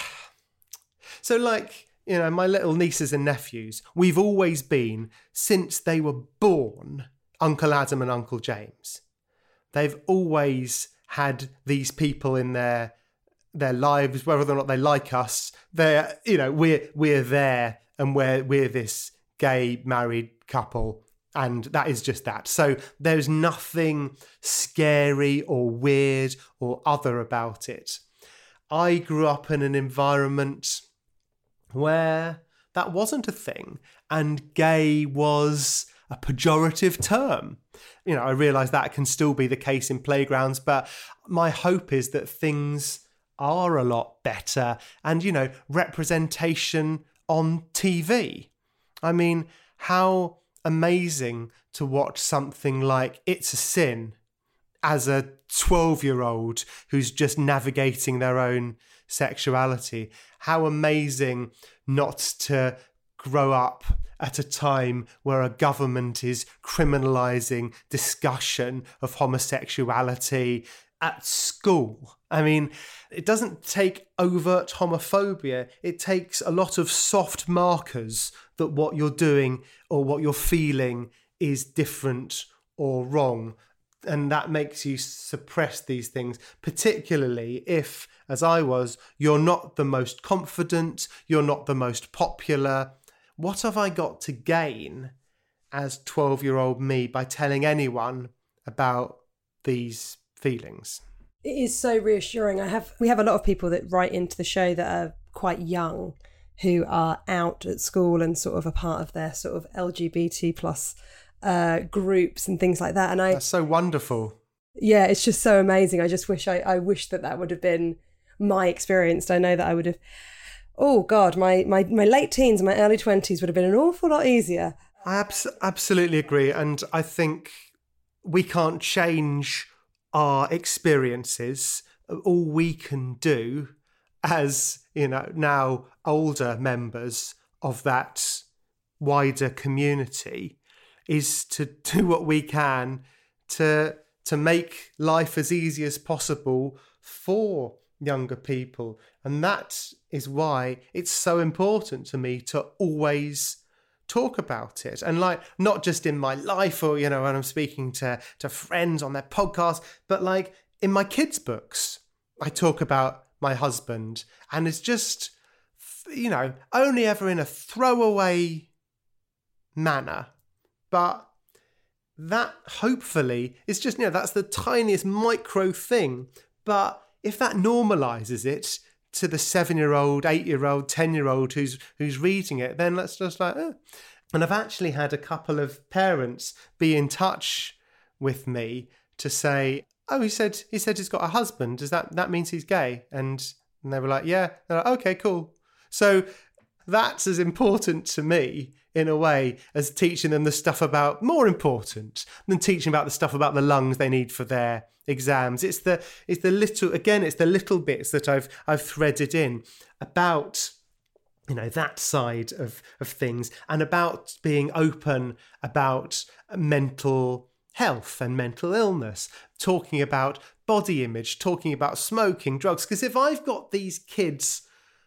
So like, you know, my little nieces and nephews, we've always been, since they were born, Uncle Adam and Uncle James. They've always had these people in their their lives, whether or not they like us. They're, you know, we're we're there, and we're we're this gay married couple, and that is just that. So there's nothing scary or weird or other about it. I grew up in an environment where that wasn't a thing, and gay was a pejorative term. You know, I realise that can still be the case in playgrounds, but my hope is that things are a lot better, and, you know, representation on T V. I mean, how amazing to watch something like It's a Sin as a twelve-year-old who's just navigating their own sexuality. How amazing not to grow up at a time where a government is criminalising discussion of homosexuality at school. I mean, it doesn't take overt homophobia. It takes a lot of soft markers that what you're doing or what you're feeling is different or wrong. And that makes you suppress these things, particularly if, as I was, you're not the most confident, you're not the most popular. What have I got to gain as twelve-year-old me by telling anyone about these feelings? It is so reassuring. I have we have a lot of people that write into the show that are quite young, who are out at school and sort of a part of their sort of L G B T plus uh, groups and things like that. And I That's so wonderful. Yeah, it's just so amazing. I just wish I, I wish that that would have been my experience. I know that I would have. Oh God, my my my late teens and my early twenties would have been an awful lot easier. I abs- absolutely agree, and I think we can't change our experiences. All we can do as, you know, now older members of that wider community is to do what we can to to make life as easy as possible for younger people. And that is why it's so important to me to always talk about it. And like, not just in my life or, you know, when I'm speaking to, to friends on their podcast, but like in my kids' books, I talk about my husband, and it's just, you know, only ever in a throwaway manner. But that hopefully is just, you know, that's the tiniest micro thing. But if that normalises it to the seven-year-old, eight-year-old, ten-year-old who's who's reading it, then let's just like, oh. And I've actually had a couple of parents be in touch with me to say, oh, he said he said he's got a husband. Does that that means he's gay? And, and they were like, yeah. They're like, okay, cool. So that's as important to me in a way as teaching them the stuff about, more important than teaching about the stuff about the lungs they need for their exams. It's the it's the little again, it's the little bits that I've I've threaded in about, you know, that side of, of things, and about being open about mental health and mental illness, talking about body image, talking about smoking, drugs. Because if I've got these kids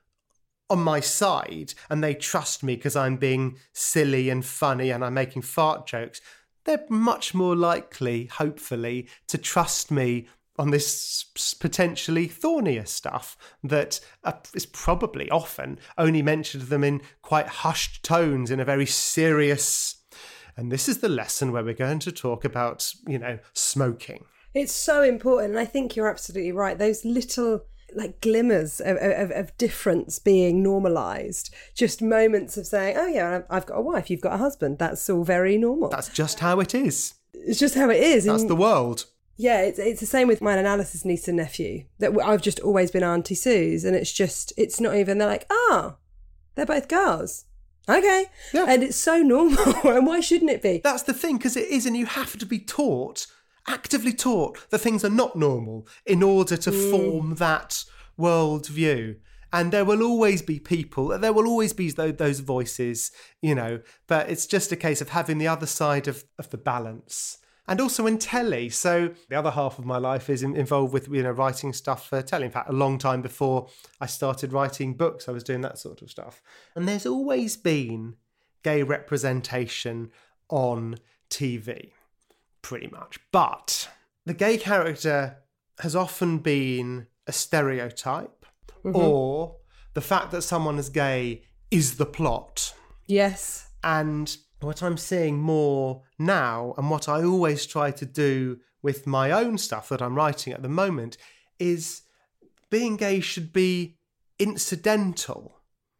on my side and they trust me because I'm being silly and funny and I'm making fart jokes, they're much more likely, hopefully, to trust me on this potentially thornier stuff that uh, is probably often only mentioned them in quite hushed tones in a very serious. And this is the lesson where we're going to talk about, you know, smoking. It's so important. And I think you're absolutely right. Those little like glimmers of, of, of difference being normalised, just moments of saying, oh yeah, I've got a wife, you've got a husband. That's all very normal. That's just how it is. It's just how it is. That's and, the world. Yeah, it's it's the same with my analysis niece and nephew, that I've just always been Auntie Sue's, and it's just, it's not even, they're like, ah, they're both girls. Okay. Yeah. And it's so normal. And why shouldn't it be? That's the thing, because it is, and you have to be taught, actively taught, that things are not normal in order to mm. form that worldview. And there will always be people, there will always be those, those voices, you know, but it's just a case of having the other side of, of the balance. And also in telly. So the other half of my life is in, involved with, you know, writing stuff for telly. In fact, a long time before I started writing books, I was doing that sort of stuff. And there's always been gay representation on T V, pretty much. But the gay character has often been a stereotype, mm-hmm. or the fact that someone is gay is the plot. Yes. And what I'm seeing more now, and what I always try to do with my own stuff that I'm writing at the moment, is being gay should be incidental.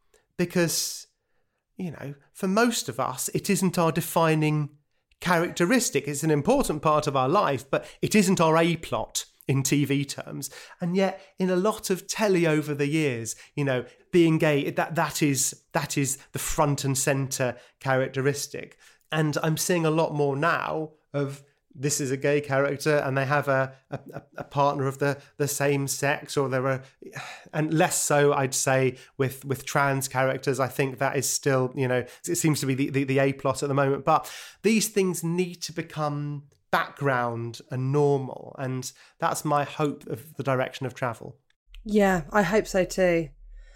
Because, you know, for most of us, it isn't our defining characteristic. It's an important part of our life, but it isn't our A-plot in T V terms. And yet, in a lot of telly over the years, you know, being gay, that that is that is the front and centre characteristic. And I'm seeing a lot more now of this is a gay character and they have a a, a partner of the, the same sex, or there are, and less so, I'd say, with, with trans characters. I think that is still, you know, it seems to be the, the, the A-plot at the moment. But these things need to become background and normal, and that's my hope of the direction of travel. Yeah, I hope so too.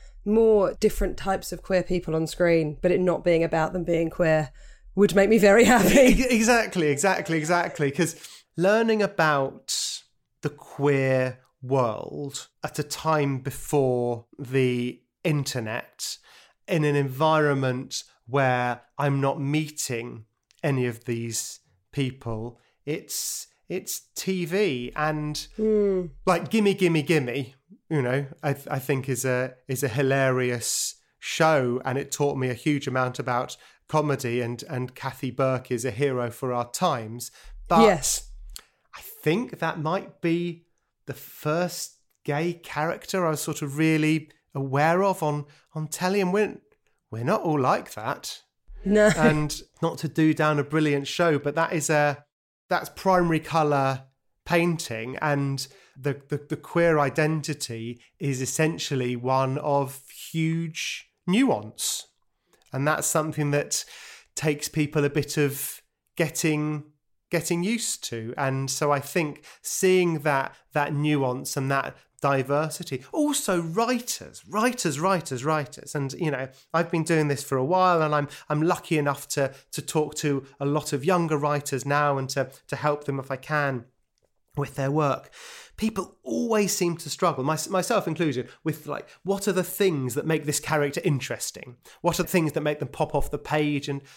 More different types of queer people on screen, but it not being about them being queer would make me very happy. Exactly, exactly, exactly. Because learning about the queer world at a time before the internet, in an environment where I'm not meeting any of these people, It's it's T V, and mm. like Gimme Gimme Gimme, you know, I I think is a is a hilarious show, and it taught me a huge amount about comedy, and and Kathy Burke is a hero for our times. But yes. I think that might be the first gay character I was sort of really aware of on on telly, and we're we're not all like that. No. And not to do down a brilliant show, but that is a that's primary colour painting, and the, the, the queer identity is essentially one of huge nuance. And that's something that takes people a bit of getting getting used to. And so I think seeing that that nuance and that diversity, also writers, writers, writers, writers. And, you know, I've been doing this for a while, and I'm I'm lucky enough to to talk to a lot of younger writers now, and to to help them if I can with their work. People always seem to struggle, my, myself included, with like, what are the things that make this character interesting? What are the things that make them pop off the page? And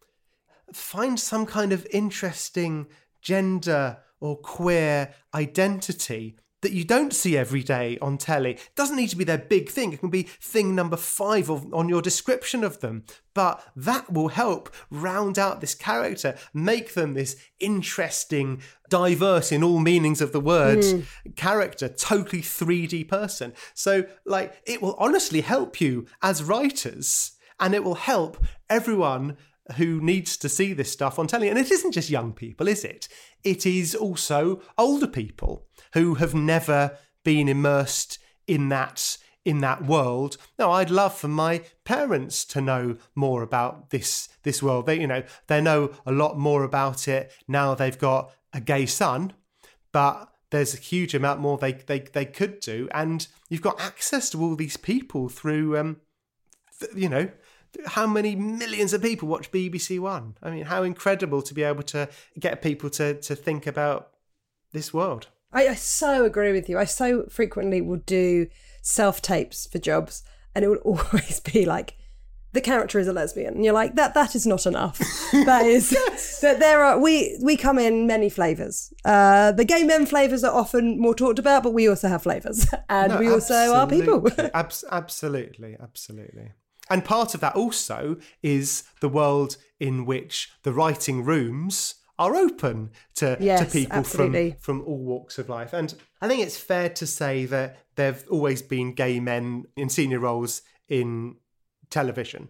find some kind of interesting gender or queer identity that you don't see every day on telly. It doesn't need to be their big thing. It can be thing number five of, on your description of them. But that will help round out this character, make them this interesting, diverse in all meanings of the word mm. character, totally three D person. So, like, it will honestly help you as writers, and it will help everyone who needs to see this stuff on telly. And it isn't just young people, is it? It is also older people who have never been immersed in that in that world. Now, I'd love for my parents to know more about this this world. They, you know, they know a lot more about it now. They've got a gay son, but there's a huge amount more they they they could do. And you've got access to all these people through, um, th- you know. How many millions of people watch B B C One? I mean, how incredible to be able to get people to to think about this world. I, I so agree with you. I so frequently will do self-tapes for jobs, and it would always be like, the character is a lesbian. And you're like, that that is not enough. That is that there are we we come in many flavours. Uh, the gay men flavours are often more talked about, but we also have flavours, and No, we also are people. Abs- absolutely, absolutely. And part of that also is the world in which the writing rooms are open to, Yes, to people absolutely. from, from all walks of life. And I think it's fair to say that there have always been gay men in senior roles in television.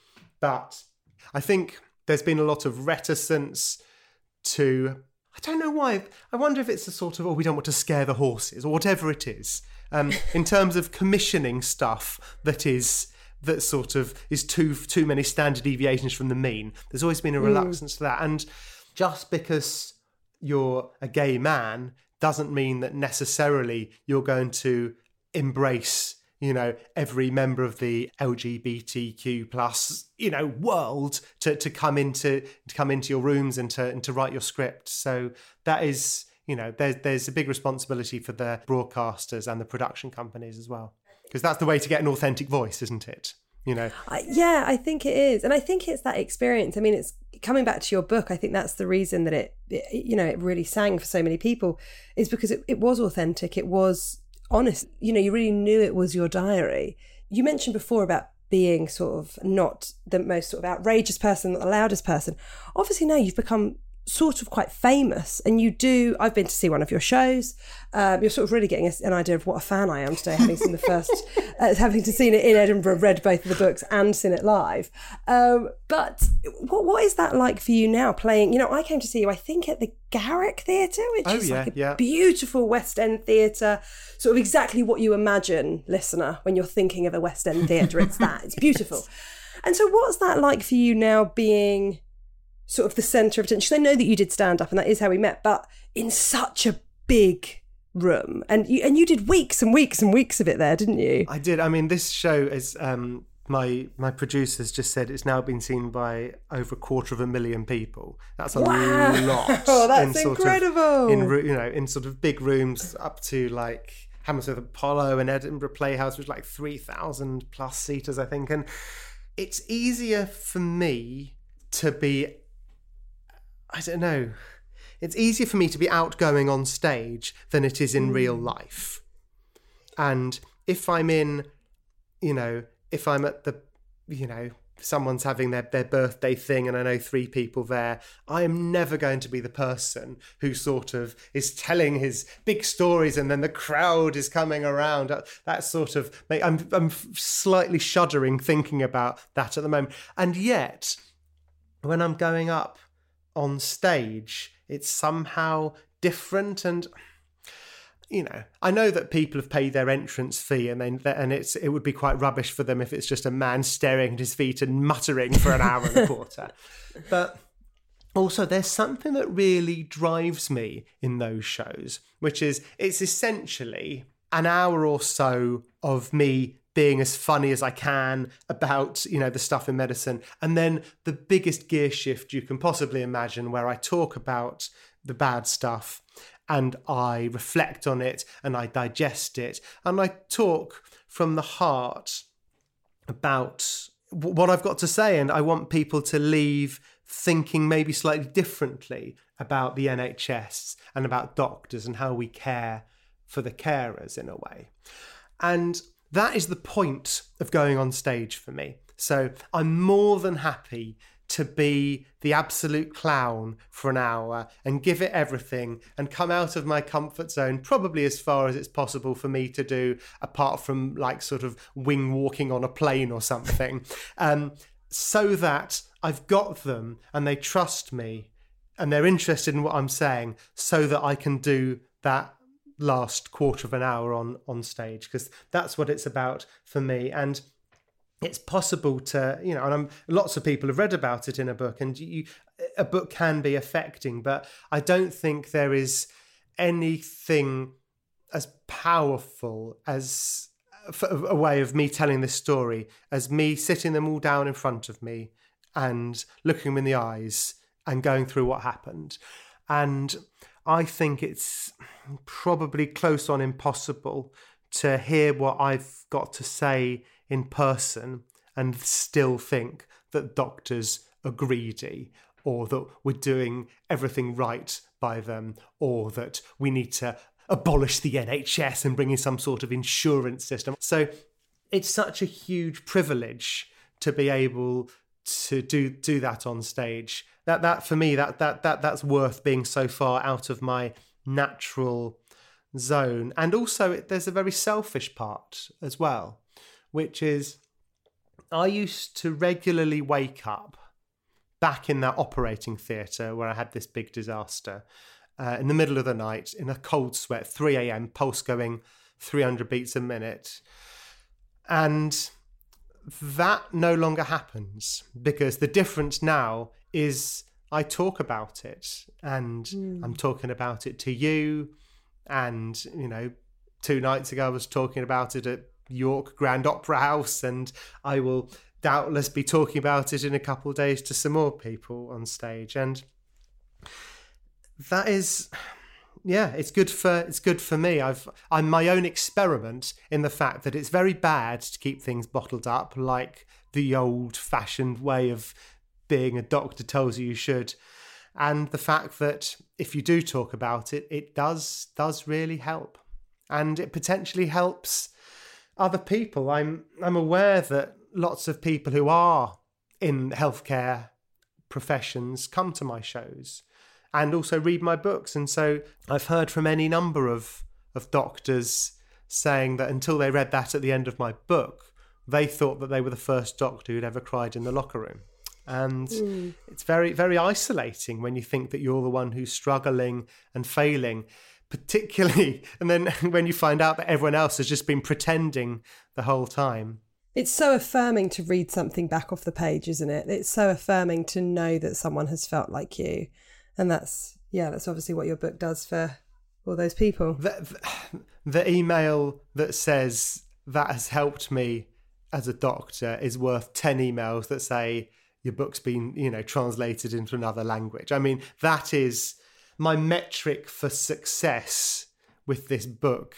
But I think there's been a lot of reticence to, I don't know why, I wonder if it's a sort of, oh, we don't want to scare the horses or whatever it is, um, in terms of commissioning stuff that is, that sort of is too too many standard deviations from the mean. There's always been a reluctance mm. to that. And just because you're a gay man doesn't mean that necessarily you're going to embrace, you know, every member of the L G B T Q plus, you know, world to, to come into to come into your rooms and to and to write your script. So that is, you know, there's there's a big responsibility for the broadcasters and the production companies as well, because that's the way to get an authentic voice, isn't it? You know. Uh, yeah, I think it is, and I think it's that experience. I mean, it's coming back to your book. I think that's the reason that it, it you know, it really sang for so many people, is because it, it was authentic. It was honest. You know, you really knew it was your diary. You mentioned before about being sort of not the most sort of outrageous person, not the loudest person. Obviously now you've become sort of quite famous, and you do, I've been to see one of your shows. Um, you're sort of really getting a, an idea of what a fan I am today, having seen the first, uh, having to seen it in Edinburgh, read both of the books and seen it live. Um, but what what is that like for you now, playing, you know, I came to see you, I think at the Garrick Theatre, which oh, is yeah, like a yeah. beautiful West End theatre, sort of exactly what you imagine, listener, when you're thinking of a West End theatre. It's that, it's beautiful. And so what's that like for you now, being sort of the centre of attention? I know that you did stand up and that is how we met, but in such a big room, and you and you did weeks and weeks and weeks of it there, didn't you? I did. I mean, this show is, um, my my producers just said it's now been seen by over a quarter of a million people. That's a Wow. lot. Oh, that's in sort incredible. Of, in ru- you know, in sort of big rooms up to like Hammersmith Apollo and Edinburgh Playhouse, which is like three thousand plus seaters, I think. And it's easier for me to be, I don't know, it's easier for me to be outgoing on stage than it is in mm. real life. And if I'm in, you know, if I'm at the, you know, someone's having their, their birthday thing and I know three people there, I am never going to be the person who sort of is telling his big stories and then the crowd is coming around. That sort of, I'm, I'm slightly shuddering thinking about that at the moment. And yet, when I'm going up on stage, it's somehow different. And you know, I know that people have paid their entrance fee, and then and it's it would be quite rubbish for them if it's just a man staring at his feet and muttering for an hour and a quarter. But also, there's something that really drives me in those shows, which is it's essentially an hour or so of me being as funny as I can about, you know, the stuff in medicine. And then the biggest gear shift you can possibly imagine, where I talk about the bad stuff and I reflect on it and I digest it. And I talk from the heart about what I've got to say. And I want people to leave thinking maybe slightly differently about the N H S and about doctors and how we care for the carers in a way. And that is the point of going on stage for me. So I'm more than happy to be the absolute clown for an hour and give it everything and come out of my comfort zone, probably as far as it's possible for me to do, apart from like sort of wing walking on a plane or something, um, so that I've got them and they trust me and they're interested in what I'm saying, so that I can do that last quarter of an hour on on stage, because that's what it's about for me. And it's possible to, you know, and I'm, lots of people have read about it in a book, and you, a book can be affecting, but I don't think there is anything as powerful as a way of me telling this story as me sitting them all down in front of me and looking them in the eyes and going through what happened. And I think it's probably close on impossible to hear what I've got to say in person and still think that doctors are greedy, or that we're doing everything right by them, or that we need to abolish the N H S and bring in some sort of insurance system. So it's such a huge privilege to be able to do do that on stage. That that for me, that that that that's worth being so far out of my natural zone. And also, it, there's a very selfish part as well, which is I used to regularly wake up back in that operating theatre where I had this big disaster uh, in the middle of the night in a cold sweat, three a.m, pulse going three hundred beats a minute. And that no longer happens, because the difference now is I talk about it, and mm. I'm talking about it to you. And, you know, two nights ago I was talking about it at York Grand Opera House, and I will doubtless be talking about it in a couple of days to some more people on stage. And that is, yeah, it's good for it's good for me. I've I'm my own experiment in the fact that it's very bad to keep things bottled up, like the old-fashioned way of being a doctor tells you you should. And the fact that if you do talk about it, it does does really help, and it potentially helps other people. I'm I'm aware that lots of people who are in healthcare professions come to my shows and also read my books. And so I've heard from any number of, of doctors saying that until they read that at the end of my book, they thought that they were the first doctor who'd ever cried in the locker room. And mm. it's very, very isolating when you think that you're the one who's struggling and failing, particularly, and then when you find out that everyone else has just been pretending the whole time. It's so affirming to read something back off the page, isn't it? It's so affirming to know that someone has felt like you. And that's, yeah, that's obviously what your book does for all those people. The, the, the email that says that has helped me as a doctor is worth ten emails that say your book's been, you know, translated into another language. I mean, that is my metric for success with this book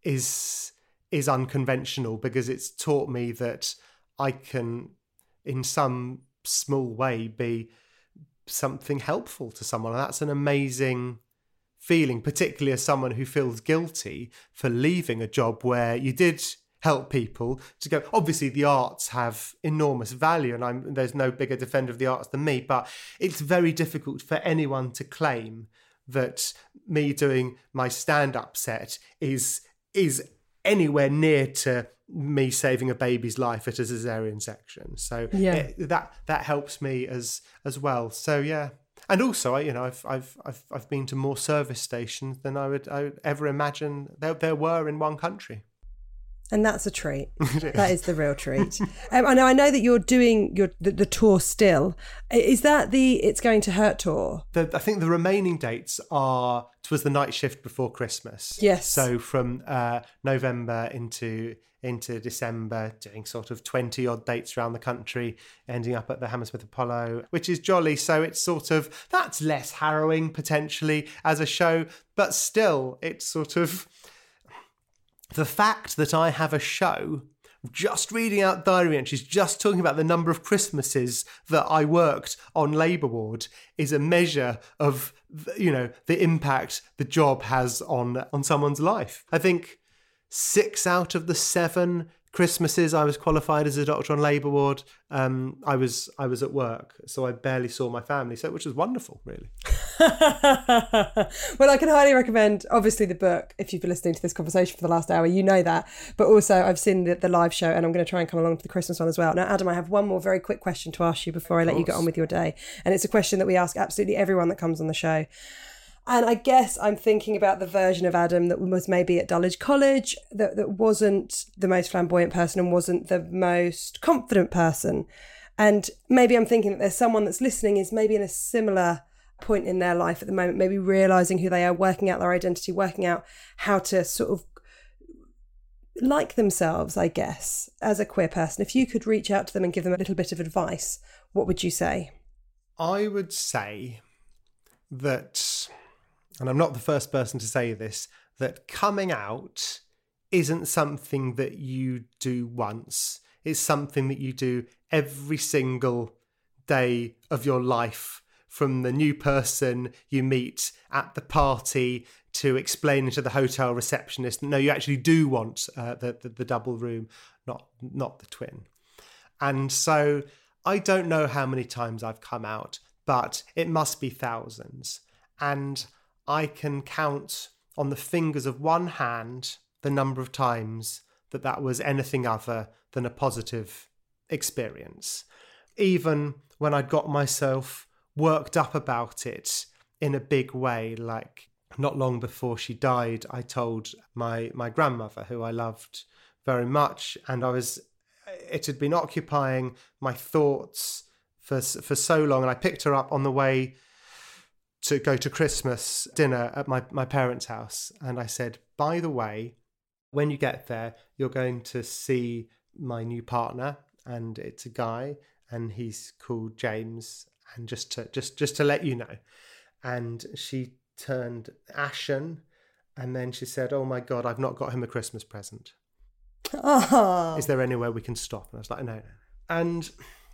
is is unconventional, because it's taught me that I can, in some small way, be something helpful to someone. And that's an amazing feeling, particularly as someone who feels guilty for leaving a job where you did help people, to go, obviously the arts have enormous value, and I'm there's no bigger defender of the arts than me, but it's very difficult for anyone to claim that me doing my stand-up set is is anywhere near to me saving a baby's life at a cesarean section. So yeah. it, that that helps me as as well. So yeah. And also, I, you know, I've I've I've I've been to more service stations than I would, I would ever imagine there there were in one country. And that's a treat. That is the real treat. Um, I know. I know that you're doing your the, the tour still. Is that the It's Going to Hurt tour? The, I think the remaining dates are towards the night shift before Christmas. Yes. So from uh, November into into December, doing sort of twenty odd dates around the country, ending up at the Hammersmith Apollo, which is jolly. So it's sort of, that's less harrowing potentially as a show, but still, it's sort of the fact that I have a show, just reading out diary entries, just talking about the number of Christmases that I worked on labour ward is a measure of, you know, the impact the job has on, on someone's life. I think six out of the seven Christmases I was qualified as a doctor on labour ward, um, I was I was at work, so I barely saw my family, so which was wonderful, really. Well, I can highly recommend, obviously, the book. If you've been listening to this conversation for the last hour, you know that. But also, I've seen the, the live show, and I'm going to try and come along to the Christmas one as well. Now, Adam, I have one more very quick question to ask you before I let you get on with your day. And it's a question that we ask absolutely everyone that comes on the show. And I guess I'm thinking about the version of Adam that was maybe at Dulwich College, that, that wasn't the most flamboyant person and wasn't the most confident person. And maybe I'm thinking that there's someone that's listening is maybe in a similar point in their life at the moment, maybe realising who they are, working out their identity, working out how to sort of like themselves, I guess, as a queer person. If you could reach out to them and give them a little bit of advice, what would you say? I would say that and I'm not the first person to say this, that coming out isn't something that you do once. It's something that you do every single day of your life, from the new person you meet at the party to explaining to the hotel receptionist, no, you actually do want uh, the, the the double room, not not the twin. And so I don't know how many times I've come out, but it must be thousands. And I can count on the fingers of one hand the number of times that that was anything other than a positive experience. Even when I got myself worked up about it in a big way, like not long before she died, I told my my grandmother, who I loved very much, and I was it had been occupying my thoughts for for so long, and I picked her up on the way to go to Christmas dinner at my, my parents' house, and I said, by the way, when you get there, you're going to see my new partner, and it's a guy, and he's called James, and just to just just to let you know. And she turned ashen, and then she said, oh my God, I've not got him a Christmas present. Oh. Is there anywhere we can stop? And I was like, no, no. And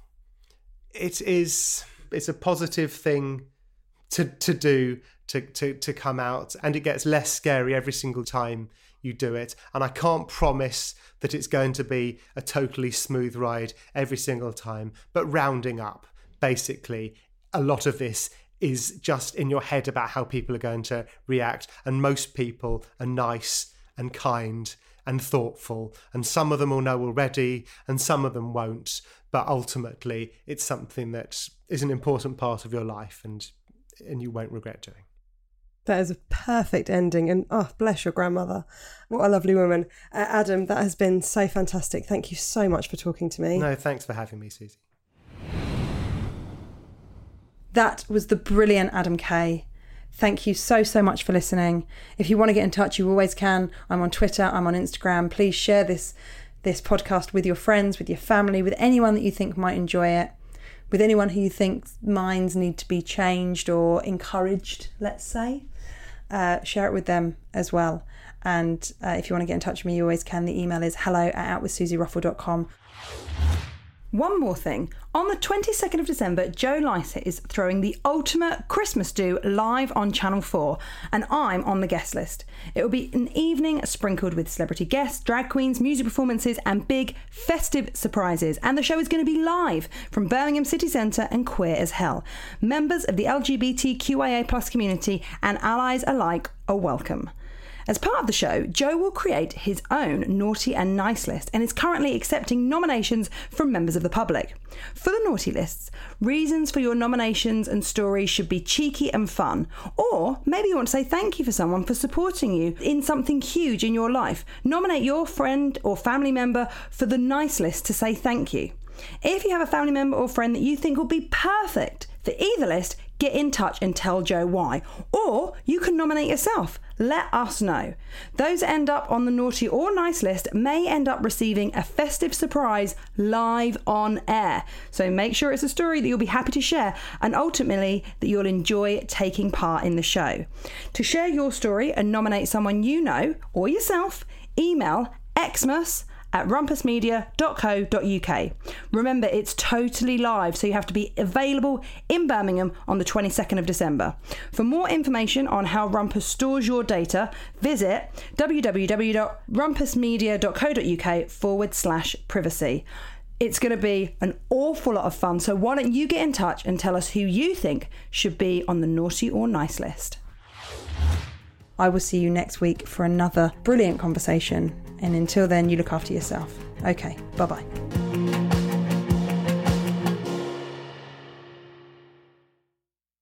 it is, it's a positive thing to to do, to, to, to come out, and it gets less scary every single time you do it. And I can't promise that it's going to be a totally smooth ride every single time, but rounding up, basically, a lot of this is just in your head about how people are going to react. And most people are nice and kind and thoughtful, and some of them will know already and some of them won't, but ultimately it's something that is an important part of your life, and and you won't regret doing. That is a perfect ending, and oh, bless your grandmother. What a lovely woman. Uh, Adam, that has been so fantastic. Thank you so much for talking to me. No, thanks for having me, Susie. That was the brilliant Adam Kay. Thank you so, so much for listening. If you want to get in touch, you always can. I'm on Twitter, I'm on Instagram. Please share this, this podcast with your friends, with your family, with anyone that you think might enjoy it, with anyone who you think minds need to be changed or encouraged, let's say. Uh, share it with them as well. And uh, if you want to get in touch with me, you always can. The email is hello at out with susie ruffle dot com. One more thing. On the twenty-second of December, Joe Lycett is throwing the ultimate Christmas do live on Channel four, and I'm on the guest list. It will be an evening sprinkled with celebrity guests, drag queens, music performances, and big festive surprises. And the show is going to be live from Birmingham City Centre and Queer as Hell. Members of the L G B T Q I A plus community and allies alike are welcome. As part of the show, Joe will create his own naughty and nice list and is currently accepting nominations from members of the public. For the naughty lists, reasons for your nominations and stories should be cheeky and fun, or maybe you want to say thank you for someone for supporting you in something huge in your life. Nominate your friend or family member for the nice list to say thank you. If you have a family member or friend that you think will be perfect for either list, get in touch and tell Joe why. Or you can nominate yourself. Let us know. Those that end up on the naughty or nice list may end up receiving a festive surprise live on air. So make sure it's a story that you'll be happy to share, and ultimately that you'll enjoy taking part in the show. To share your story and nominate someone you know or yourself, email xmas at rumpus media dot co dot uk. Remember, it's totally live, so you have to be available in Birmingham on the twenty-second of December. For more information on how Rumpus stores your data, visit w w w dot rumpus media dot co dot uk forward slash privacy. It's going to be an awful lot of fun, so why don't you get in touch and tell us who you think should be on the naughty or nice list. I will see you next week for another brilliant conversation. And until then, you look after yourself. Okay, bye-bye.